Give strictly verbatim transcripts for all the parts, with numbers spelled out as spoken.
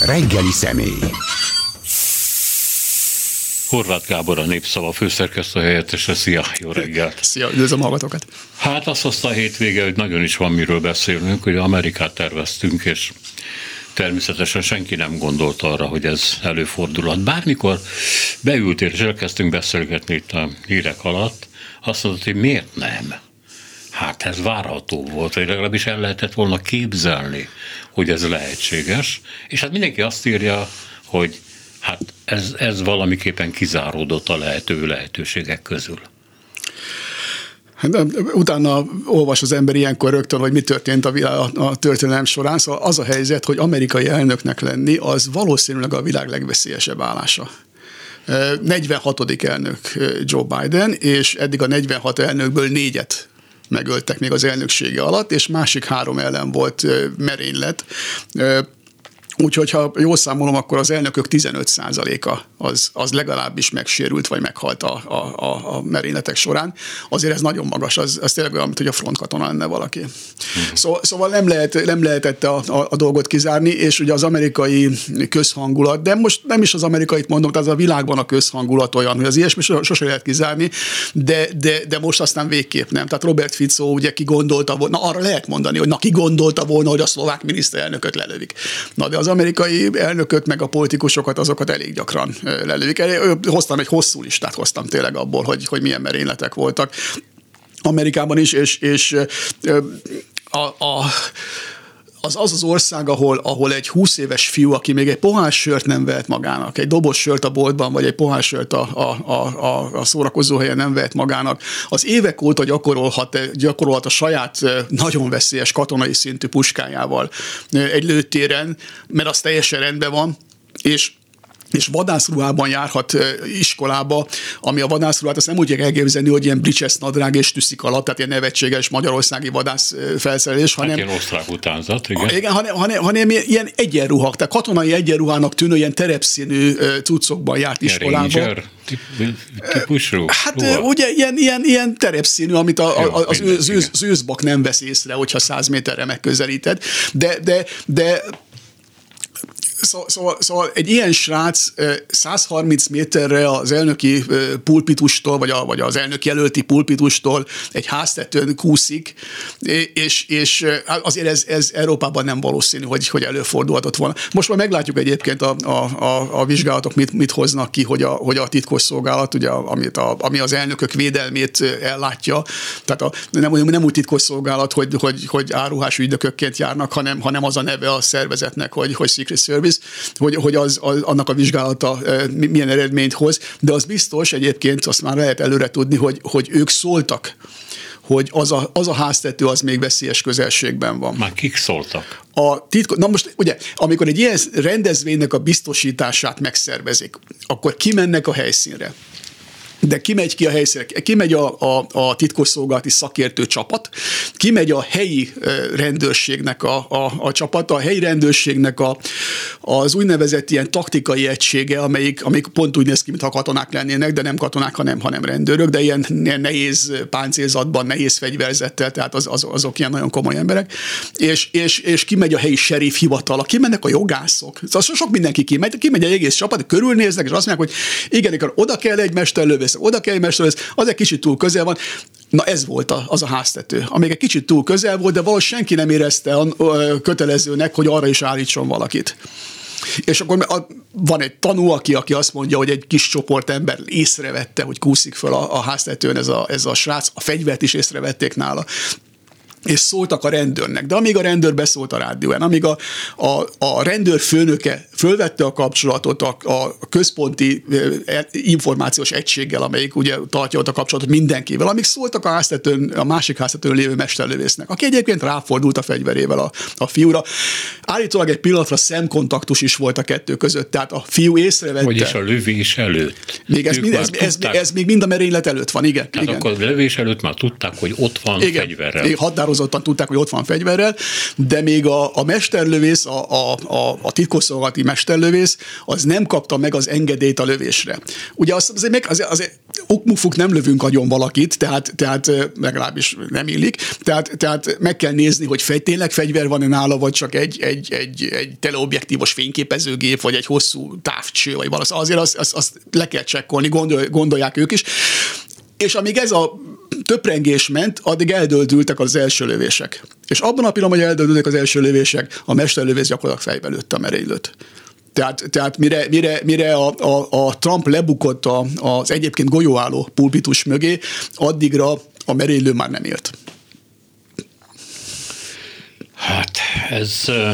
Reggeli személy. Horváth Gábor, a Népszava főszerkesztő helyettese. Szia, jó reggelt! Szia, üdvözlöm a hallgatókat! Hát azt hozta a hétvége, hogy nagyon is van miről beszélnünk, hogy Amerikát terveztünk, és természetesen senki nem gondolt arra, hogy ez előfordulhat. Bármikor beültél és elkezdtünk beszélgetni itt a hírek alatt, azt mondod, hogy miért nem? Hát ez várható volt, vagy legalábbis el lehetett volna képzelni, hogy ez lehetséges, és hát mindenki azt írja, hogy hát ez, ez valamiképpen kizáródott a lehető lehetőségek közül. De utána olvas az ember ilyenkor rögtön, hogy mi történt a, világ, a történelem során. Szóval az a helyzet, hogy amerikai elnöknek lenni, az valószínűleg a világ legveszélyesebb állása. negyvenhatodik elnök Joe Biden, és eddig a negyvenhat elnökből négyet megöltek még az elnöksége alatt, és másik három ellen volt merénylet. Úgyhogy, ha jól számolom, akkor az elnökök tizenöt százaléka az, az legalábbis megsérült, vagy meghalt a, a, a merényletek során. Azért ez nagyon magas, az, az tényleg olyan, mint hogy a frontkatona lenne valaki. Hmm. Szó, szóval nem, lehet, nem lehetett a, a, a dolgot kizárni, és ugye az amerikai közhangulat, de most nem is az amerikait mondom, tehát az a világban a közhangulat olyan, hogy az ilyesmi sose lehet kizárni, de, de, de most aztán végképp nem. Tehát Robert Fico ugye ki gondolta volna, na arra lehet mondani, hogy na ki gondolta volna, hogy a szlovák miniszterelnököt lelövik. Na de az amerikai elnököt, meg a politikusokat, azokat elég gyakran lelődik. Hoztam egy hosszú listát, hoztam tényleg abból, hogy, hogy milyen merényletek voltak Amerikában is, és, és a, a, az az az ország, ahol, ahol egy húsz éves fiú, aki még egy pohár sört nem vehet magának, egy doboz sört a boltban, vagy egy pohár sört a, a, a, a szórakozóhelyen nem vehet magának, az évek óta gyakorolhat, gyakorolhat a saját nagyon veszélyes katonai szintű puskájával egy lőtéren, mert az teljesen rendben van, és és vadászruhában járhat iskolába, ami a vadászruhát azt nem úgy kell elképzelni, hogy ilyen bridges nadrág és tüszik alatt, tehát ilyen nevetséges magyarországi vadász felszerelés, hanem... Hát ilyen osztrák utánzat, igen. Igen, hanem, hanem, hanem ilyen egyenruhak, tehát katonai egyenruhának tűnő ilyen terepszínű cuccokban járt iskolába. Ranger típusú? Hát ruha. Ugye ilyen, ilyen, ilyen terepszínű, amit a, a, az, az, az, ősz, az őszbak nem vesz észre, hogyha száz méterre megközelíted, de, de, de Szóval, szóval, szóval egy ilyen srác száz harminc méterre az elnöki pulpitustól, vagy, a, vagy az elnök jelölti pulpitustól egy háztetőn kúszik, és, és azért ez, ez Európában nem valószínű, hogy, hogy előfordulhatott volna. Most már meglátjuk egyébként a, a, a, a vizsgálatok mit, mit hoznak ki, hogy a, hogy a titkosszolgálat, ugye, amit a, ami az elnökök védelmét ellátja, tehát a, nem, nem úgy titkosszolgálat, hogy, hogy, hogy áruhás ügynökökként járnak, hanem, hanem az a neve a szervezetnek, hogy, hogy Secret Service, hogy, hogy az, az, annak a vizsgálata milyen eredményt hoz, de az biztos egyébként, azt már lehet előre tudni, hogy, hogy ők szóltak, hogy az a, az a háztető az még veszélyes közelségben van. Már kik szóltak? A titko, na most ugye, amikor egy ilyen rendezvénynek a biztosítását megszervezik, akkor kimennek a helyszínre. De kimegy ki a helyszínre, kimegy a, a, a titkosszolgálati szakértő csapat, kimegy a helyi rendőrségnek a, a, a csapata, a helyi rendőrségnek a, az úgynevezett ilyen taktikai egysége, amelyik, amelyik pont úgy néz ki, mintha katonák lennének, de nem katonák, hanem, hanem rendőrök, de ilyen, ilyen nehéz páncélzatban, nehéz fegyverzettel, tehát az, az, azok ilyen nagyon komoly emberek, és, és, és kimegy a helyi sheriff hivatala, kimennek a jogászok, szóval sok mindenki kimegy, kimegy egy egész csapat, körülnéznek, és azt mondják, hogy igen, igen, oda kell egy mesterlövész, oda kell egy mesterlövész, az egy kicsit túl közel van. Na ez volt az a háztető, amíg egy kicsit túl közel volt, de valahogy senki nem érezte kötelezőnek, hogy arra is állítson valakit. És akkor van egy tanú, aki, aki azt mondja, hogy egy kis csoport ember észrevette, hogy kúszik föl a, a háztetőn ez a, ez a srác, a fegyvert is észrevették nála. És szóltak a rendőrnek, de amíg a rendőr beszólt a rádióen, amíg a, a, a rendőr főnöke fölvette a kapcsolatot a, a központi információs egységgel, amelyik ugye tartja ott a kapcsolatot mindenkivel, amíg szóltak a háztetőn, a másik háztetőn lévő mesterlövésznek, aki egyébként ráfordult a fegyverével a, a fiúra. Állítólag egy pillanatra szemkontaktus is volt a kettő között, tehát a fiú észrevette. Vagyis a lövés előtt. Még ez, ez, ez, ez még mind a merénylet előtt van, igen. Tehát igen. akkor a lövés előtt már tudták, hogy ott van igen, fegyverrel. Igen, határozottan tudták, hogy ott van fegyverrel, de még a, a mesterlövész, a, a, a, a titkosszolgálati mesterlövész, az nem kapta meg az engedélyt a lövésre. Ugye az, azért, meg, azért, azért okmufuk nem lövünk agyon valakit, tehát, tehát legalábbis nem illik, tehát, tehát meg kell nézni, hogy fegy, tényleg fegyver van-e nála, vagy csak egy, egy, egy, egy teleobjektívos fényképezőgép, vagy egy hosszú távcső, vagy valami. Azért azt, azt, azt le kell csekkolni, gondol, gondolják ők is. És amíg ez a töprengés ment, addig eldöldültek az első lövések. És abban a pillanatban, hogy eldöldültek az első lövések, a mesterlövész gyakorlatilag fejbe lőtte a merénylőt. Tehát, tehát mire, mire, mire a, a, a Trump lebukott a, az egyébként golyóálló pulpitus mögé, addigra a merénylő már nem élt. Hát ez... Uh,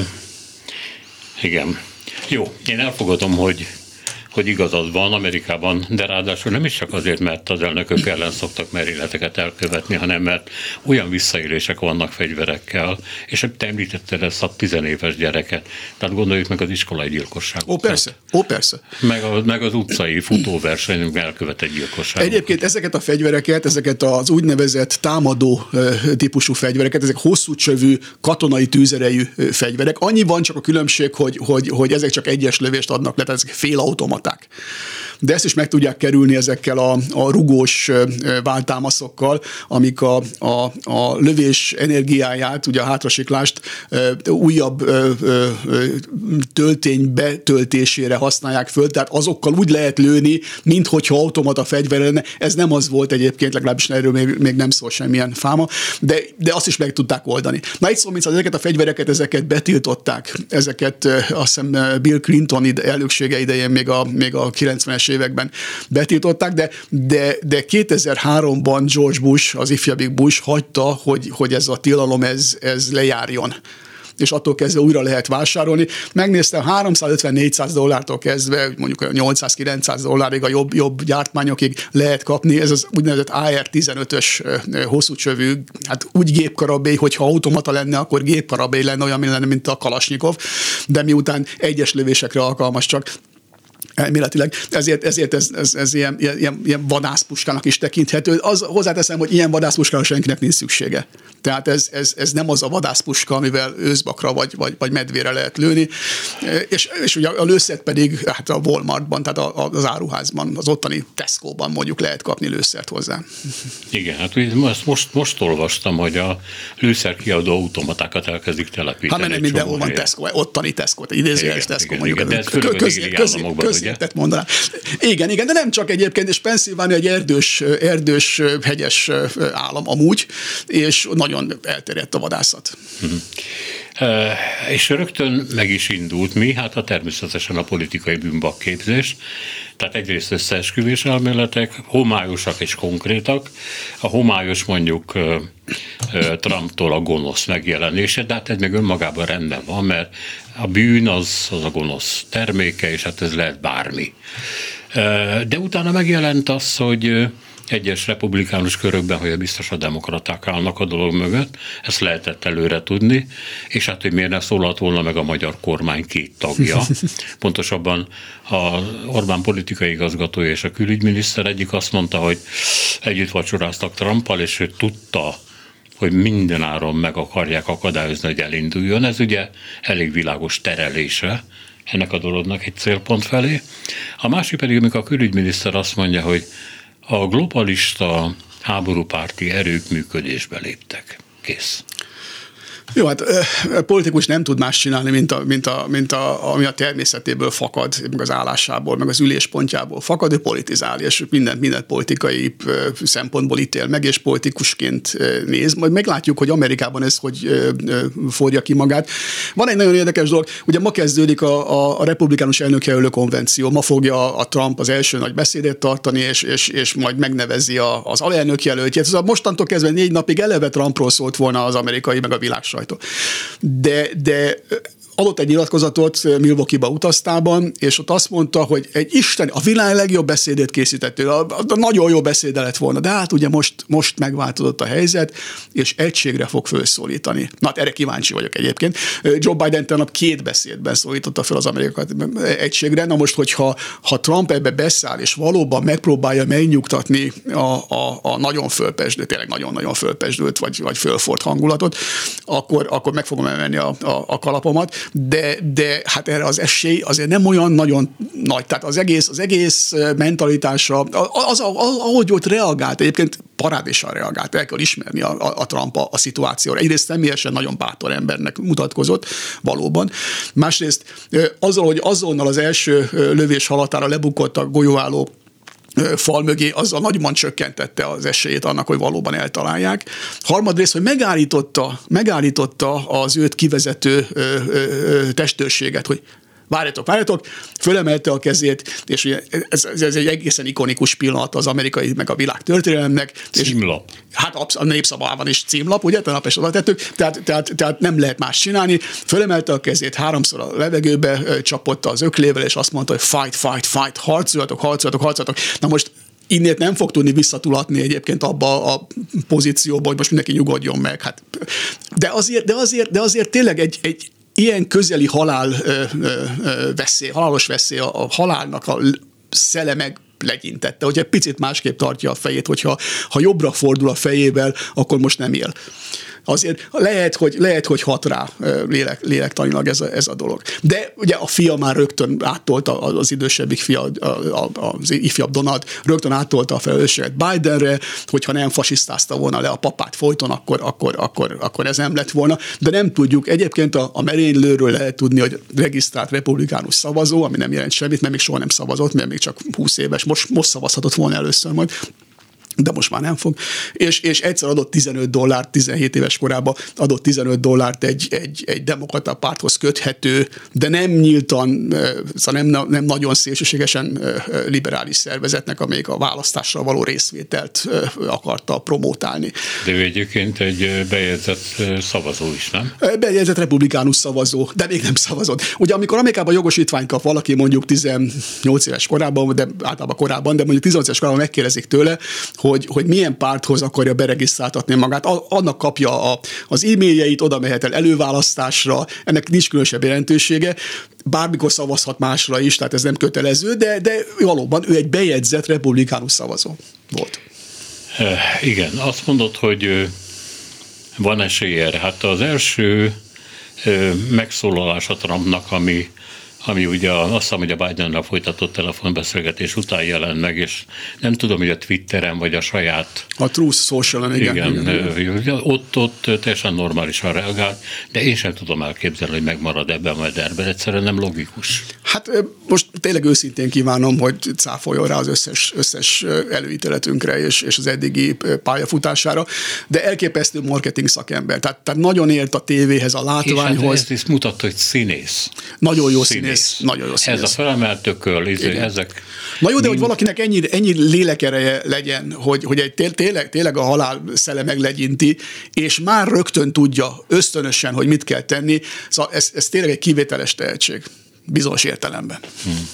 igen. Jó, én elfogadom, hogy hogy igazad van Amerikában, de ráadásul nem is csak azért, mert az elnökök ellen szoktak merényleteket elkövetni, hanem mert olyan visszaélések vannak fegyverekkel, és te említetted ezt a tizenéves gyereket, tehát gondoljuk meg az iskolai gyilkosságot. Ó, persze, ó, persze. Meg, a, meg az utcai futóversenyben elkövetett gyilkosságot. Egyébként ezeket a fegyvereket, ezeket az úgynevezett támadó típusú fegyvereket, ezek hosszú csövű, katonai tűzerejű fegyverek. Annyi van csak a különbség, hogy, hogy, hogy ezek csak egyes lövést adnak le, tehát ezek félautomaták. De ezt is meg tudják kerülni ezekkel a, a rugós váltámaszokkal, amik a, a, a lövés energiáját, ugye a hátrasiklást újabb töltény betöltésére használják föl, tehát azokkal úgy lehet lőni, minthogyha automata fegyver lenne. Ez nem az volt egyébként, legalábbis erről még, még nem szól semmilyen fáma, de, de azt is meg tudták oldani. Na itt szó, mint ezeket a fegyvereket, ezeket betiltották, ezeket azt hiszem Bill Clinton elnöksége idején még a még a kilencvenes években betiltották, de, de, de kétezer-háromban George Bush, az ifjabbik Bush hagyta, hogy, hogy ez a tilalom ez, ez lejárjon. És attól kezdve újra lehet vásárolni. Megnéztem, háromszázötven-négyszáz dollártól kezdve, mondjuk nyolcszáz-kilencszáz dollárig a jobb, jobb gyártmányokig lehet kapni. Ez az úgynevezett á er tizenötös hosszúcsövű, hát úgy gépkarabély, hogyha automata lenne, akkor gépkarabély lenne, olyan lenne, mint a Kalasnyikov, de miután egyes lövésekre alkalmas csak, elméletileg, ezért, ezért ez, ez, ez ilyen, ilyen, ilyen vadászpuskának is tekinthető. Az, hozzáteszem, hogy ilyen vadászpuskára senkinek nincs szüksége. Tehát ez, ez, ez nem az a vadászpuska, amivel őszbakra vagy, vagy, vagy medvére lehet lőni. És, és ugye a lőszert pedig hát a Walmartban, tehát az áruházban, az ottani Tesco-ban mondjuk lehet kapni lőszert hozzá. Igen, hát most, most olvastam, hogy a lőszerkiadó automatákat elkezdik telepíteni. Hát mert nem mindenhol van Tesco, ottani Tesco, idézőjeles Tesco igen, mondjuk. Igen, de ez főleg az éli államokban, ugye? Mondanám. Igen, igen, de nem csak egyébként, és Pennsylvania egy erdős, erdős, hegyes állam amúgy, és nagyon elterjedt a vadászat. Uh-huh. E, és rögtön meg is indult mi, hát a természetesen a politikai bűnbakképzés, tehát egyrészt összeesküvés elméletek, homályosak és konkrétak. A homályos mondjuk Trumptól a gonosz megjelenése, de hát ez még önmagában rendben van, mert a bűn az, az a gonosz terméke, és hát ez lehet bármi. De utána megjelent az, hogy egyes republikánus körökben, hogy biztos a demokraták állnak a dolog mögött, ezt lehetett előre tudni, és hát, hogy miért ne szólalt volna meg a magyar kormány két tagja. Pontosabban a Orbán politikai igazgatója és a külügyminiszter egyik azt mondta, hogy együtt vacsoráztak Trumpal, és ő tudta, hogy mindenáron meg akarják akadályozni, hogy elinduljon. Ez ugye elég világos terelése ennek a dolognak egy célpont felé. A másik pedig, amikor a külügyminiszter azt mondja, hogy a globalista háborúpárti erők működésbe léptek. Kész. Jó, hát a politikus nem tud más csinálni, mint, a, mint, a, mint a, ami a természetéből fakad, meg az állásából, meg az üléspontjából fakad, ő politizál, és mindent, mindent politikai szempontból ítél meg, és politikusként néz. Majd meglátjuk, hogy Amerikában ez hogy fordja ki magát. Van egy nagyon érdekes dolog, ugye ma kezdődik a, a, a republikánus elnökjelölő konvenció, ma fogja a Trump az első nagy beszédet tartani, és, és, és majd megnevezi a, az alelnök jelöltjét. Szóval mostantól kezdve négy napig eleve Trumpról szólt volna az amerikai, meg a világ sajtó. De, de adott egy nyilatkozatot Milwaukee-ba utaztában, és ott azt mondta, hogy egy Isten, a világ legjobb beszédét készített, a, a nagyon jó beszéde lett volna, de hát ugye most, most megváltozott a helyzet, és egységre fog felszólítani. Na hát erre kíváncsi vagyok egyébként. Joe Biden tegnap két beszédben szólította fel az amerikai egységre. Na most, hogyha ha Trump ebbe beszáll, és valóban megpróbálja megnyugtatni a, a, a nagyon fölpesdült, tényleg nagyon-nagyon fölpesdült, vagy, vagy fölfort hangulatot, akkor, akkor meg fogom emelni a, a, a kalapomat, de, de hát erre az esély azért nem olyan nagyon nagy. Tehát az egész, az egész mentalitása, az, ahogy ott reagált, egyébként parádésan reagált, el kell ismerni a, a, a Trump a, a szituációra. Egyrészt személyesen nagyon bátor embernek mutatkozott valóban. Másrészt azzal, hogy azonnal az első lövés halatára lebukott a golyóálló fal mögé, azzal nagyban csökkentette az esélyét annak, hogy valóban eltalálják. Harmadrészt, hogy megállította, megállította az őt kivezető ö, ö, testőrséget, hogy várjatok, várjatok, fölemelte a kezét, és ugye ez, ez egy egészen ikonikus pillanat az amerikai, meg a világ történelemnek. Címlap. Hát a népszavában is címlap, ugye, tegnap is oda tettük, tehát, tehát, tehát nem lehet más csinálni. Fölemelte a kezét, háromszor a levegőbe csapott az öklével, és azt mondta, hogy fight, fight, fight, harcoljatok, harcoljatok, harcoljatok. Na most innét nem fog tudni visszatulatni egyébként abba a pozícióba, hogy most mindenki nyugodjon meg. Hát. De, azért, de, azért, de azért tényleg egy, egy ilyen közeli halál ö, ö, veszély, halálos veszély, a, a halálnak a szele meg legyintette, hogy egy picit másképp tartja a fejét, hogyha ha jobbra fordul a fejével, akkor most nem él. Azért lehet, hogy, lehet, hogy hat rá lélek, lélektanilag ez a, ez a dolog. De ugye a fia már rögtön áttolta, az idősebbik fia, az ifjabb Donald, rögtön áttolta a felelősséget Bidenre, hogyha nem fasisztázta volna le a papát folyton, akkor, akkor, akkor, akkor ez nem lett volna. De nem tudjuk. Egyébként a, a merénylőről lehet tudni, hogy regisztrált republikánus szavazó, ami nem jelent semmit, mert még soha nem szavazott, mert még csak húsz éves, most, most szavazhatott volna először majd. De most már nem fog. És, és egyszer adott tizenöt dollárt, tizenhét éves korában adott tizenöt dollárt egy, egy, egy demokrata párthoz köthető, de nem nyíltan, szóval nem, nem nagyon szélsőségesen liberális szervezetnek, amelyik a választásra való részvételt akarta promótálni. De ő egyébként egy bejegyzett szavazó is, nem? Bejegyzett republikánus szavazó, de még nem szavazott. Ugye amikor Amerikában jogosítványt kap valaki mondjuk tizennyolc éves korában, de általában korábban, de mondjuk tizennyolc éves korában megkérdezik tőle, Hogy, hogy milyen párthoz akarja beregisztráltatni magát. Annak kapja a, az e-mailjeit, oda mehet el előválasztásra, ennek nincs különösebb jelentősége, bármikor szavazhat másra is, tehát ez nem kötelező, de, de valóban ő egy bejegyzett republikánus szavazó volt. Igen, azt mondod, hogy van esély erre. Hát az első megszólalás a Trumpnak, ami ami ugye azt hiszem, hogy a Bidennel folytatott telefonbeszélgetés után jelent meg, és nem tudom, hogy a Twitteren vagy a saját... A Truth Social-en, igen. Igen, igen, igen. Ott, ott teljesen normálisan reagált, de én sem tudom elképzelni, hogy megmarad ebben a mederben, egyszerűen nem logikus. Hát most tényleg őszintén kívánom, hogy cáfoljon rá az összes, összes előítéletünkre és, és az eddigi pályafutására, de elképesztő marketing szakember, tehát, tehát nagyon ért a tévéhez, a látványhoz. És ez mutatta, hogy színész. Nagyon jó színész. Nagyon jó színész. Ez a felemelt tököl, ezek... Na jó, de hogy valakinek ennyi, ennyi lélekereje legyen, hogy, hogy egy tényleg, tényleg a halál szele meglegyinti, és már rögtön tudja ösztönösen, hogy mit kell tenni. Szóval ez, ez tényleg egy kivételes tehetség, bizonyos értelemben. Hmm.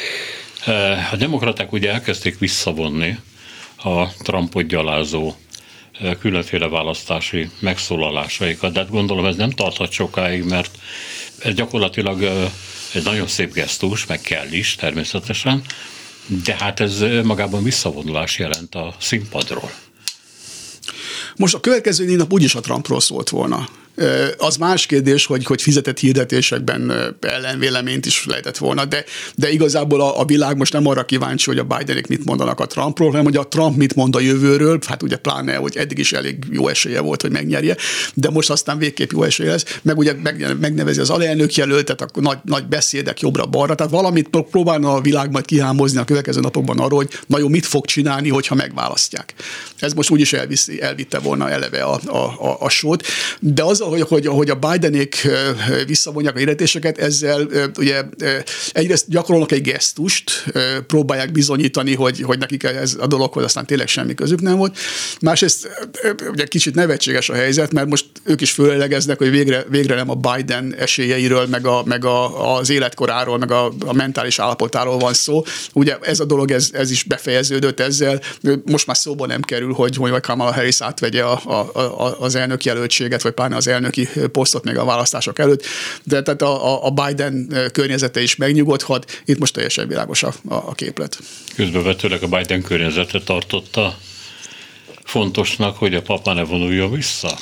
A demokraták ugye elkezdték visszavonni a Trumpot gyalázó különféle választási megszólalásaikat, de hát gondolom ez nem tarthat sokáig, mert ez gyakorlatilag egy nagyon szép gesztus, meg kell is természetesen, de hát ez magában visszavonulás jelent a színpadról. Most a következő négy nap úgyis a Trumpról szólt volna. Az más kérdés, hogy, hogy fizetett hirdetésekben ellenvéleményt is lehetett volna, de, de igazából a, a világ most nem arra kíváncsi, hogy a Bidenek mit mondanak a Trumpról, hanem hogy a Trump mit mond a jövőről, hát ugye pláne, hogy eddig is elég jó esélye volt, hogy megnyerje, de most aztán végképp jó esélye lesz, meg ugye megnevezi az alelnök jelöltet, akkor nagy, nagy beszédek jobbra-balra, tehát valamit próbálna a világ majd kihámozni a következő napokban arról, hogy na jó, mit fog csinálni, hogyha megválasztják. Ez most úgyis elviszi, elvitte volna eleve a, a, a, a sót, de az azzal, hogy, hogy, hogy a Bidenék visszavonják a hirdetéseket, ezzel ugye egyrészt gyakorolnak egy gesztust, próbálják bizonyítani, hogy, hogy nekik ez a dologhoz aztán tényleg semmi közük nem volt. Másrészt ugye kicsit nevetséges a helyzet, mert most ők is fölelegeznek, hogy végre, végre nem a Biden esélyeiről, meg, a, meg a, az életkoráról, meg a, a mentális állapotáról van szó. Ugye ez a dolog, ez, ez is befejeződött ezzel. Most már szóba nem kerül, hogy, hogy Kamala Harris átvegye a, a, a, az elnök jelöltséget, vagy pláne az elnöki posztot még a választások előtt. De tehát a, a Biden környezete is megnyugodhat. Itt most teljesen világos a, a képlet. Közbevetőleg a Biden környezete tartotta fontosnak, hogy a papa ne vonuljon vissza.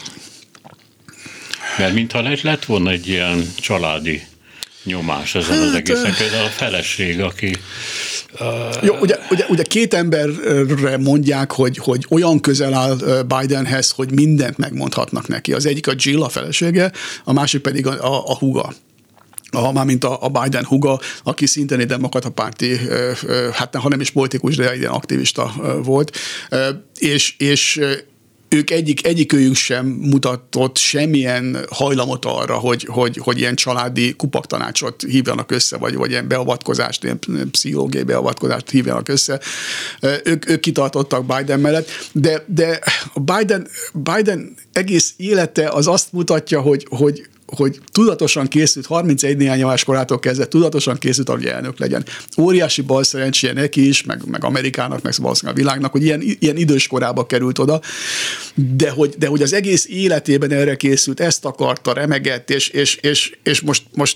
Mert mintha lett volna egy ilyen családi nyomás ezen hát, az egészen. Például a feleség, aki... Uh... Jó, ugye, ugye, ugye két emberre mondják, hogy, hogy olyan közel áll Bidenhez, hogy mindent megmondhatnak neki. Az egyik a Jill, a felesége, a másik pedig a, a, a húga. A, mármint a, a Biden húga, aki szintén egy demokrata párti, hát ha nem is politikus, de egy aktivista volt, és, és ők egyik, egyikőjük sem mutatott semmilyen hajlamot arra, hogy, hogy, hogy ilyen családi kupaktanácsot hívjanak össze, vagy, vagy ilyen beavatkozást, ilyen pszichológiai beavatkozást hívjanak össze. Ők, ők kitartottak Biden mellett, de, de a Biden, Biden egész élete az azt mutatja, hogy, hogy hogy tudatosan készült, harmincegy néhány éves korától kezdve tudatosan készült, hogy elnök legyen. Óriási bal szerencséje neki is, meg, meg Amerikának, meg valószínűleg a világnak, hogy ilyen, ilyen idős korába került oda, de hogy, de hogy az egész életében erre készült, ezt akarta, remegett, és, és, és, és most, most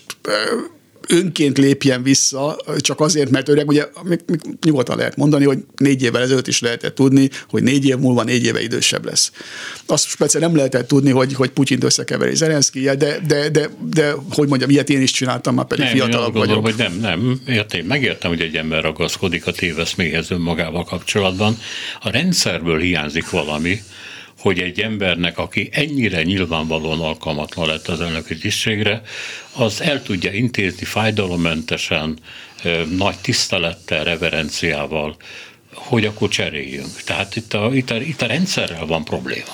önként lépjen vissza, csak azért, mert öreg, ugye nyugodtan lehet mondani, hogy négy évvel ezelőtt is lehetett tudni, hogy négy év múlva négy éve idősebb lesz. Azt persze nem lehetett tudni, hogy, hogy Putyint összekeveri Zelenszkijjel, de, de, de, de, hogy mondjam, ilyet én is csináltam, már pedig nem, fiatalabb vagyok. Hogy nem, nem, értem, megértem, hogy egy ember ragaszkodik a téveszméhez önmagával kapcsolatban. A rendszerből hiányzik valami, hogy egy embernek, aki ennyire nyilvánvalóan alkalmatlan lett az elnöki tisztségre, az el tudja intézni fájdalommentesen, nagy tisztelettel, reverenciával, hogy akkor cseréljünk. Tehát itt a, itt a, itt a rendszerrel van probléma.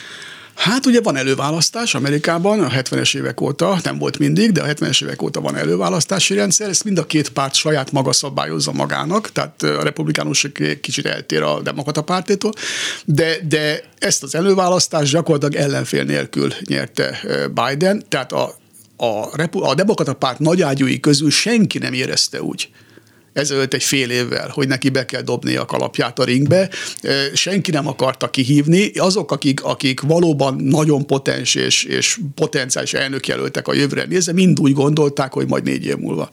Hát ugye van előválasztás Amerikában a hetvenes évek óta, nem volt mindig, de a hetvenes évek óta van előválasztási rendszer, ezt mind a két párt saját maga szabályozza magának, tehát a republikánus kicsit eltér a demokrata pártétól, de, de ezt az előválasztást gyakorlatilag ellenfél nélkül nyerte Biden, tehát a, a, a demokrata párt nagyágyúi közül senki nem érezte úgy ezelőtt egy fél évvel, hogy neki be kell dobni a kalapját a ringbe. Senki nem akarta kihívni. Azok, akik, akik valóban nagyon potens és, és potenciális elnökjelöltek a jövőre nézve, mind úgy gondolták, hogy majd négy év múlva.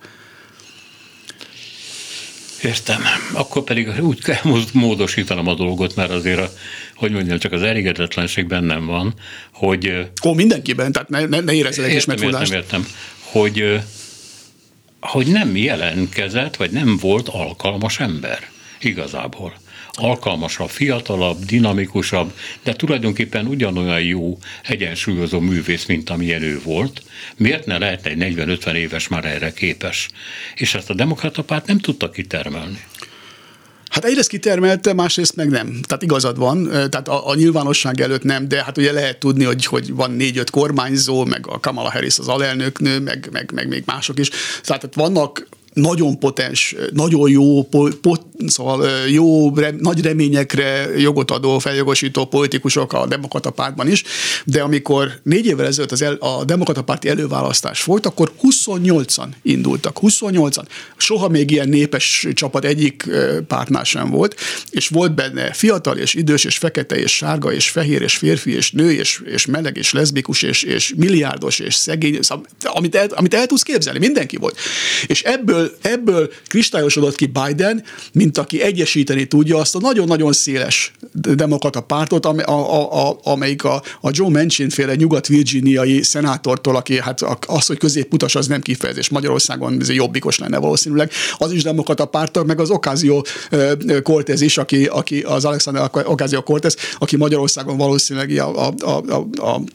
Értem. Akkor pedig úgy kell módosítanom a dolgot, mert azért, a, hogy mondjam, csak az elégedetlenség bennem van, hogy... Ó, mindenkiben, tehát ne, ne, ne érezzenek is megfoglást. Értem, értem, hogy... hogy nem jelentkezett, vagy nem volt alkalmas ember igazából. Alkalmasabb, fiatalabb, dinamikusabb, de tulajdonképpen ugyanolyan jó egyensúlyozó művész, mint amilyen ő volt. Miért ne lehet egy negyven-ötven éves már erre képes? És ezt a demokrata párt nem tudta kitermelni. Hát egyrészt kitermelte, másrészt meg nem. Tehát igazad van, tehát a, a nyilvánosság előtt nem, de hát ugye lehet tudni, hogy, hogy van négy-öt kormányzó, meg a Kamala Harris az alelnöknő, meg, meg, meg még mások is. Tehát vannak nagyon potens, nagyon jó, pot, szóval jó, rem, nagy reményekre jogot adó, feljogosító politikusok a demokrata pártban is, de amikor négy évvel ezelőtt az el, a demokrata párti előválasztás volt, akkor huszonnyolcan indultak, huszonnyolcan. Soha még ilyen népes csapat egyik pártnál sem volt, és volt benne fiatal és idős és fekete és sárga és fehér és férfi és nő és, és meleg és leszbikus és, és milliárdos és szegény, szóval, amit, el, amit el tudsz képzelni, mindenki volt. És ebből Ebből kristályosodott ki Biden, mint aki egyesíteni tudja azt a nagyon-nagyon széles demokrata pártot, a, a, a, amelyik a, a Joe Manchin-féle nyugat-virginiai szenátortól, aki hát az, hogy középutas, az nem kifejezés. Magyarországon ez jobbikos lenne valószínűleg. Az is demokrata párttal, meg az Ocasio-Cortez is, aki, aki az Alexander Ocasio-Cortez, aki Magyarországon valószínűleg a, a, a, a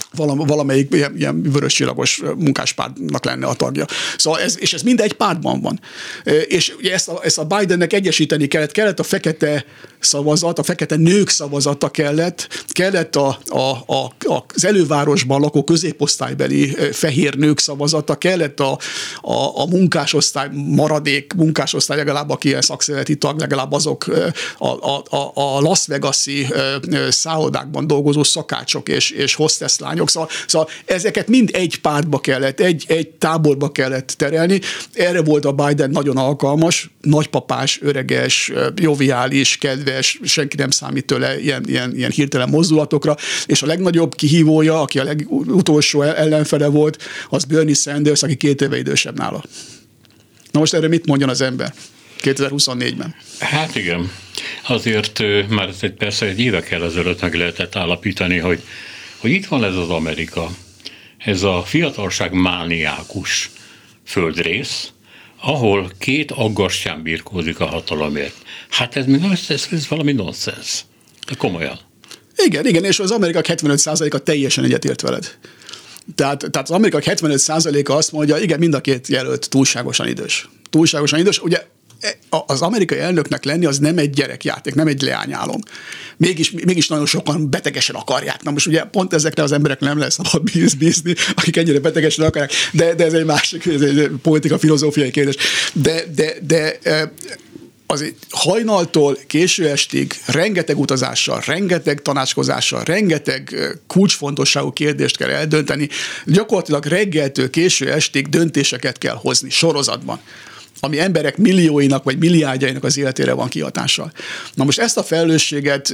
valamelyik ilyen, ilyen vöröscsillagos munkáspártnak lenne a tagja. Szóval ez, és ez mind egy pártban van. És ugye ezt a, ezt a Bidennek egyesíteni kellett, kellett a fekete szavazat, a fekete nők szavazata kellett, kellett a, a, a, az elővárosban lakó középosztálybeli fehér nők szavazata, kellett a, a, a munkásosztály, maradék munkásosztály, legalább aki ilyen szakszervezeti tag, legalább azok a, a, a Las Vegas-i szállodákban dolgozó szakácsok és, és hostesslányok. Szóval, szóval ezeket mind egy pártba kellett, egy, egy táborba kellett terelni. Erre volt a Biden nagyon alkalmas, nagypapás, öreges, joviális, kedves, senki nem számít tőle ilyen, ilyen, ilyen hirtelen mozdulatokra, és a legnagyobb kihívója, aki a legutolsó ellenfele volt, az Bernie Sanders, aki két éve idősebb nála. Na most erre mit mondjon az ember kétezer-huszonnégyben? Hát igen, azért már ez egy, persze egy évekkel ezelőtt meg lehetett állapítani, hogy hogy itt van ez az Amerika, ez a fiatalság mániákus földrész, ahol két aggastyán birkózik a hatalomért. Hát ez, ez, ez valami nonsens. De komolyan. Igen, igen, és az amerikák hetvenöt százaléka teljesen egyetért veled. Tehát, tehát az amerikák hetvenöt százaléka azt mondja, igen, mind a két jelölt túlságosan idős. Túlságosan idős, ugye az amerikai elnöknek lenni az nem egy gyerekjáték, nem egy leányálom. Mégis, mégis nagyon sokan betegesen akarják. Na most ugye pont ezekre az emberekre nem lesz szabad bízni, akik ennyire betegesen akarják, de, de ez egy másik, ez egy politika, filozófiai kérdés. De, de, de az hajnaltól késő estig rengeteg utazással, rengeteg tanácskozással, rengeteg kulcsfontosságú kérdést kell eldönteni. Gyakorlatilag reggeltől késő estig döntéseket kell hozni sorozatban, ami emberek millióinak vagy milliárdjainak az életére van kihatással. Na most ezt a felelősséget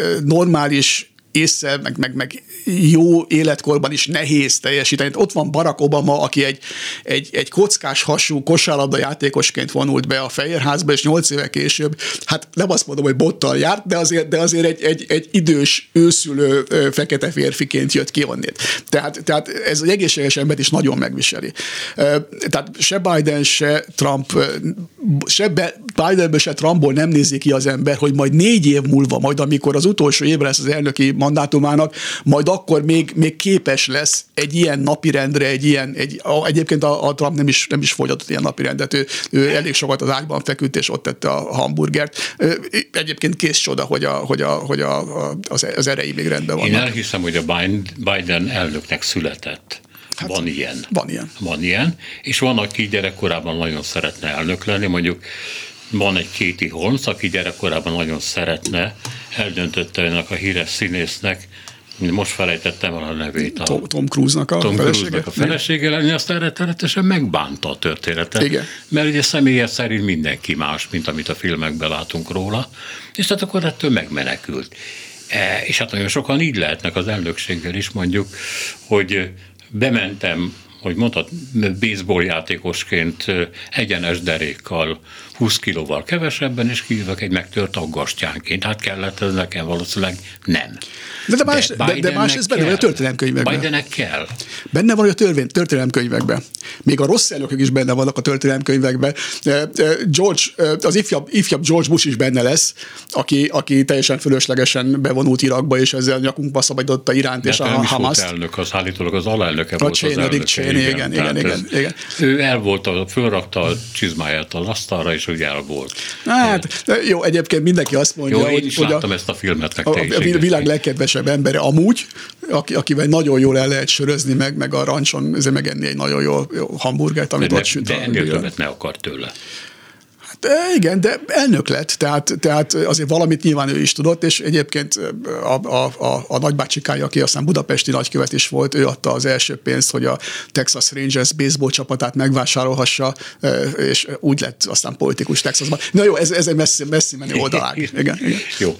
normális észre, meg, meg, meg jó életkorban is nehéz teljesíteni. Ott van Barack Obama, aki egy, egy, egy kockás hasú kosárlabda játékosként vonult be a Fehérházba, és nyolc éve később, hát nem azt mondom, hogy bottal járt, de azért, de azért egy, egy, egy idős, őszülő fekete férfiként jött ki onnét. Tehát, tehát ez az egészséges embert is nagyon megviseli. Tehát se Biden, se Trump, se Bidenből, se Trumpból nem nézi ki az ember, hogy majd négy év múlva, majd amikor az utolsó évre lesz az elnöki mandátumának, majd akkor még, még képes lesz egy ilyen napirendre, egy ilyen, egy, a, egyébként a, a Trump nem is, nem is folytatott ilyen napirendet, ő, ő elég sokat az ágyban feküdt, és ott tette a hamburgert. Egyébként kész csoda, hogy, a, hogy, a, hogy a, az, az erei még rendben vannak. Én elhiszem, hogy a Biden elnöknek született. Hát, van ilyen. Van ilyen. Van ilyen, és van, aki gyerekkorában nagyon szeretne elnök lenni, mondjuk van egy Katie Holmes, aki gyerekkorában nagyon szeretne, eldöntötte ennek a híres színésznek, most felejtettem el a nevét. A Tom, Tom Cruise-nak a Tom felesége. Cruise-nak a felesége lenni, aztán rettenetesen megbánta a történetet. Igen. Mert ugye személyes szerint mindenki más, mint amit a filmekben látunk róla, és tehát akkor ettől megmenekült. E, és hát nagyon sokan így lehetnek az elnökséggel is, mondjuk, hogy bementem, hogy mondtad, baseball játékosként egyenes derékkal, húsz kilóval kevesebben, és kijövök egy megtört aggastyánként. Hát kellett ez nekem valószínűleg nem. De, de, más, de, de más ez benne van a történelemkönyvekben. Bidennek kell. Benne van a törvény, történelemkönyvekben. Még a rossz elnökök is benne vannak a történelemkönyvekben. George, az ifjabb, ifjabb George Bush is benne lesz, aki, aki teljesen fölöslegesen bevonult Irakba, és ezzel nyakunkba szabadította Iránt és a Hamaszt. Elnök, az állítólag az alelnöke volt az elnöke. Cheney, igen, igen, igen, igen. Ő el volt, fölrakta a csizmáját az asztalra, és úgy el volt. Hát, jó, egyébként mindenki azt mondja, jó, hogy... én is hogy láttam a, ezt a filmet, meg a, a világ legkedvesebb embere amúgy, akivel nagyon jól el lehet sörözni, meg, meg a rancson megenni egy nagyon jó, jó hamburgert, amit de ott süt. De ennél többet ne akar tőle. De igen, de elnök lett, tehát, tehát azért valamit nyilván ő is tudott, és egyébként a, a, a, a nagybácsikája, aki aztán budapesti nagykövet is volt, ő adta az első pénzt, hogy a Texas Rangers baseball csapatát megvásárolhassa, és úgy lett aztán politikus Texasban. Na jó, ez, ez egy messzi, messzi menő oldalág. Igen, igen. Jó.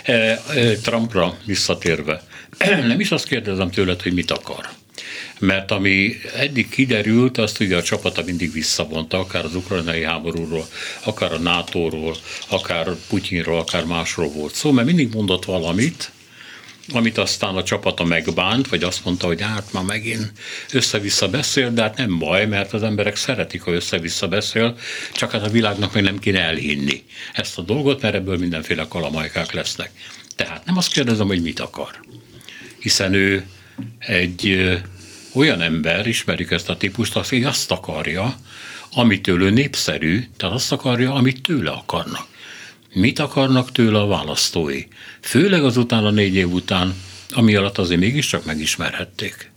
Trumpra visszatérve, nem is azt kérdezem tőled, hogy mit akar. Mert ami eddig kiderült, azt ugye a csapata mindig visszavonta, akár az ukrajnai háborúról, akár a nátóról, akár Putyinról, akár másról volt szó, mert mindig mondott valamit, amit aztán a csapata megbánt, vagy azt mondta, hogy hát már megint össze-vissza beszél, de hát nem baj, mert az emberek szeretik, ha össze-vissza beszél, csak hát a világnak meg nem kéne elhinni ezt a dolgot, mert ebből mindenféle kalamajkák lesznek. Tehát nem azt kérdezem, hogy mit akar, hiszen ő egy ö, olyan ember, ismerjük ezt a típust, aki azt akarja, amitől ő népszerű, tehát azt akarja, amit tőle akarnak. Mit akarnak tőle a választói? Főleg azután a négy év után, ami alatt azért mégiscsak megismerhették.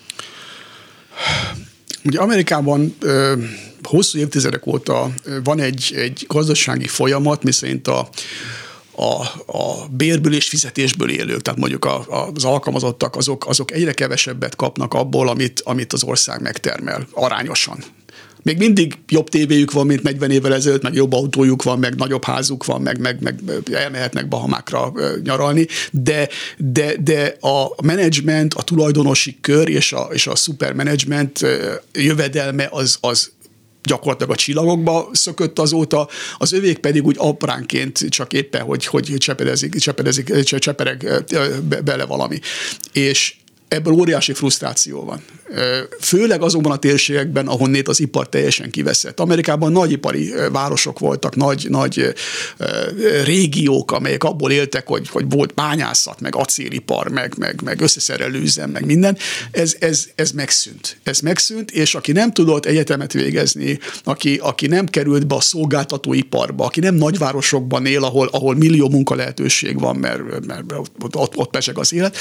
Ugye Amerikában ö, hosszú évtizedek óta van egy, egy gazdasági folyamat, miszerint a A, a bérből és fizetésből élők, tehát mondjuk a, a, az alkalmazottak, azok, azok egyre kevesebbet kapnak abból, amit, amit az ország megtermel, arányosan. Még mindig jobb tévéjük van, mint negyven évvel ezelőtt, meg jobb autójuk van, meg nagyobb házuk van, meg, meg, meg elmehetnek Bahamákra nyaralni, de, de, de a menedzsment, a tulajdonosi kör és a, és a szupermenedzsment jövedelme az, az gyakorlatilag a csillagokba szökött azóta, az övék pedig úgy apránként csak éppen, hogy, hogy csepedezik, csepedezik, csepereg bele valami. És ebből óriási frusztráció van. Főleg azokban a térségekben, ahonnét az ipar teljesen kiveszett. Amerikában nagyipari városok voltak, nagy, nagy régiók, amelyek abból éltek, hogy, hogy volt bányászat, meg acélipar, meg, meg, meg összeszerelőüzem, meg minden. Ez, ez, ez megszűnt. Ez megszűnt, és aki nem tudott egyetemet végezni, aki, aki nem került be a szolgáltatóiparba, aki nem nagyvárosokban él, ahol, ahol millió munkalehetőség van, mert, mert ott, ott peseg az élet,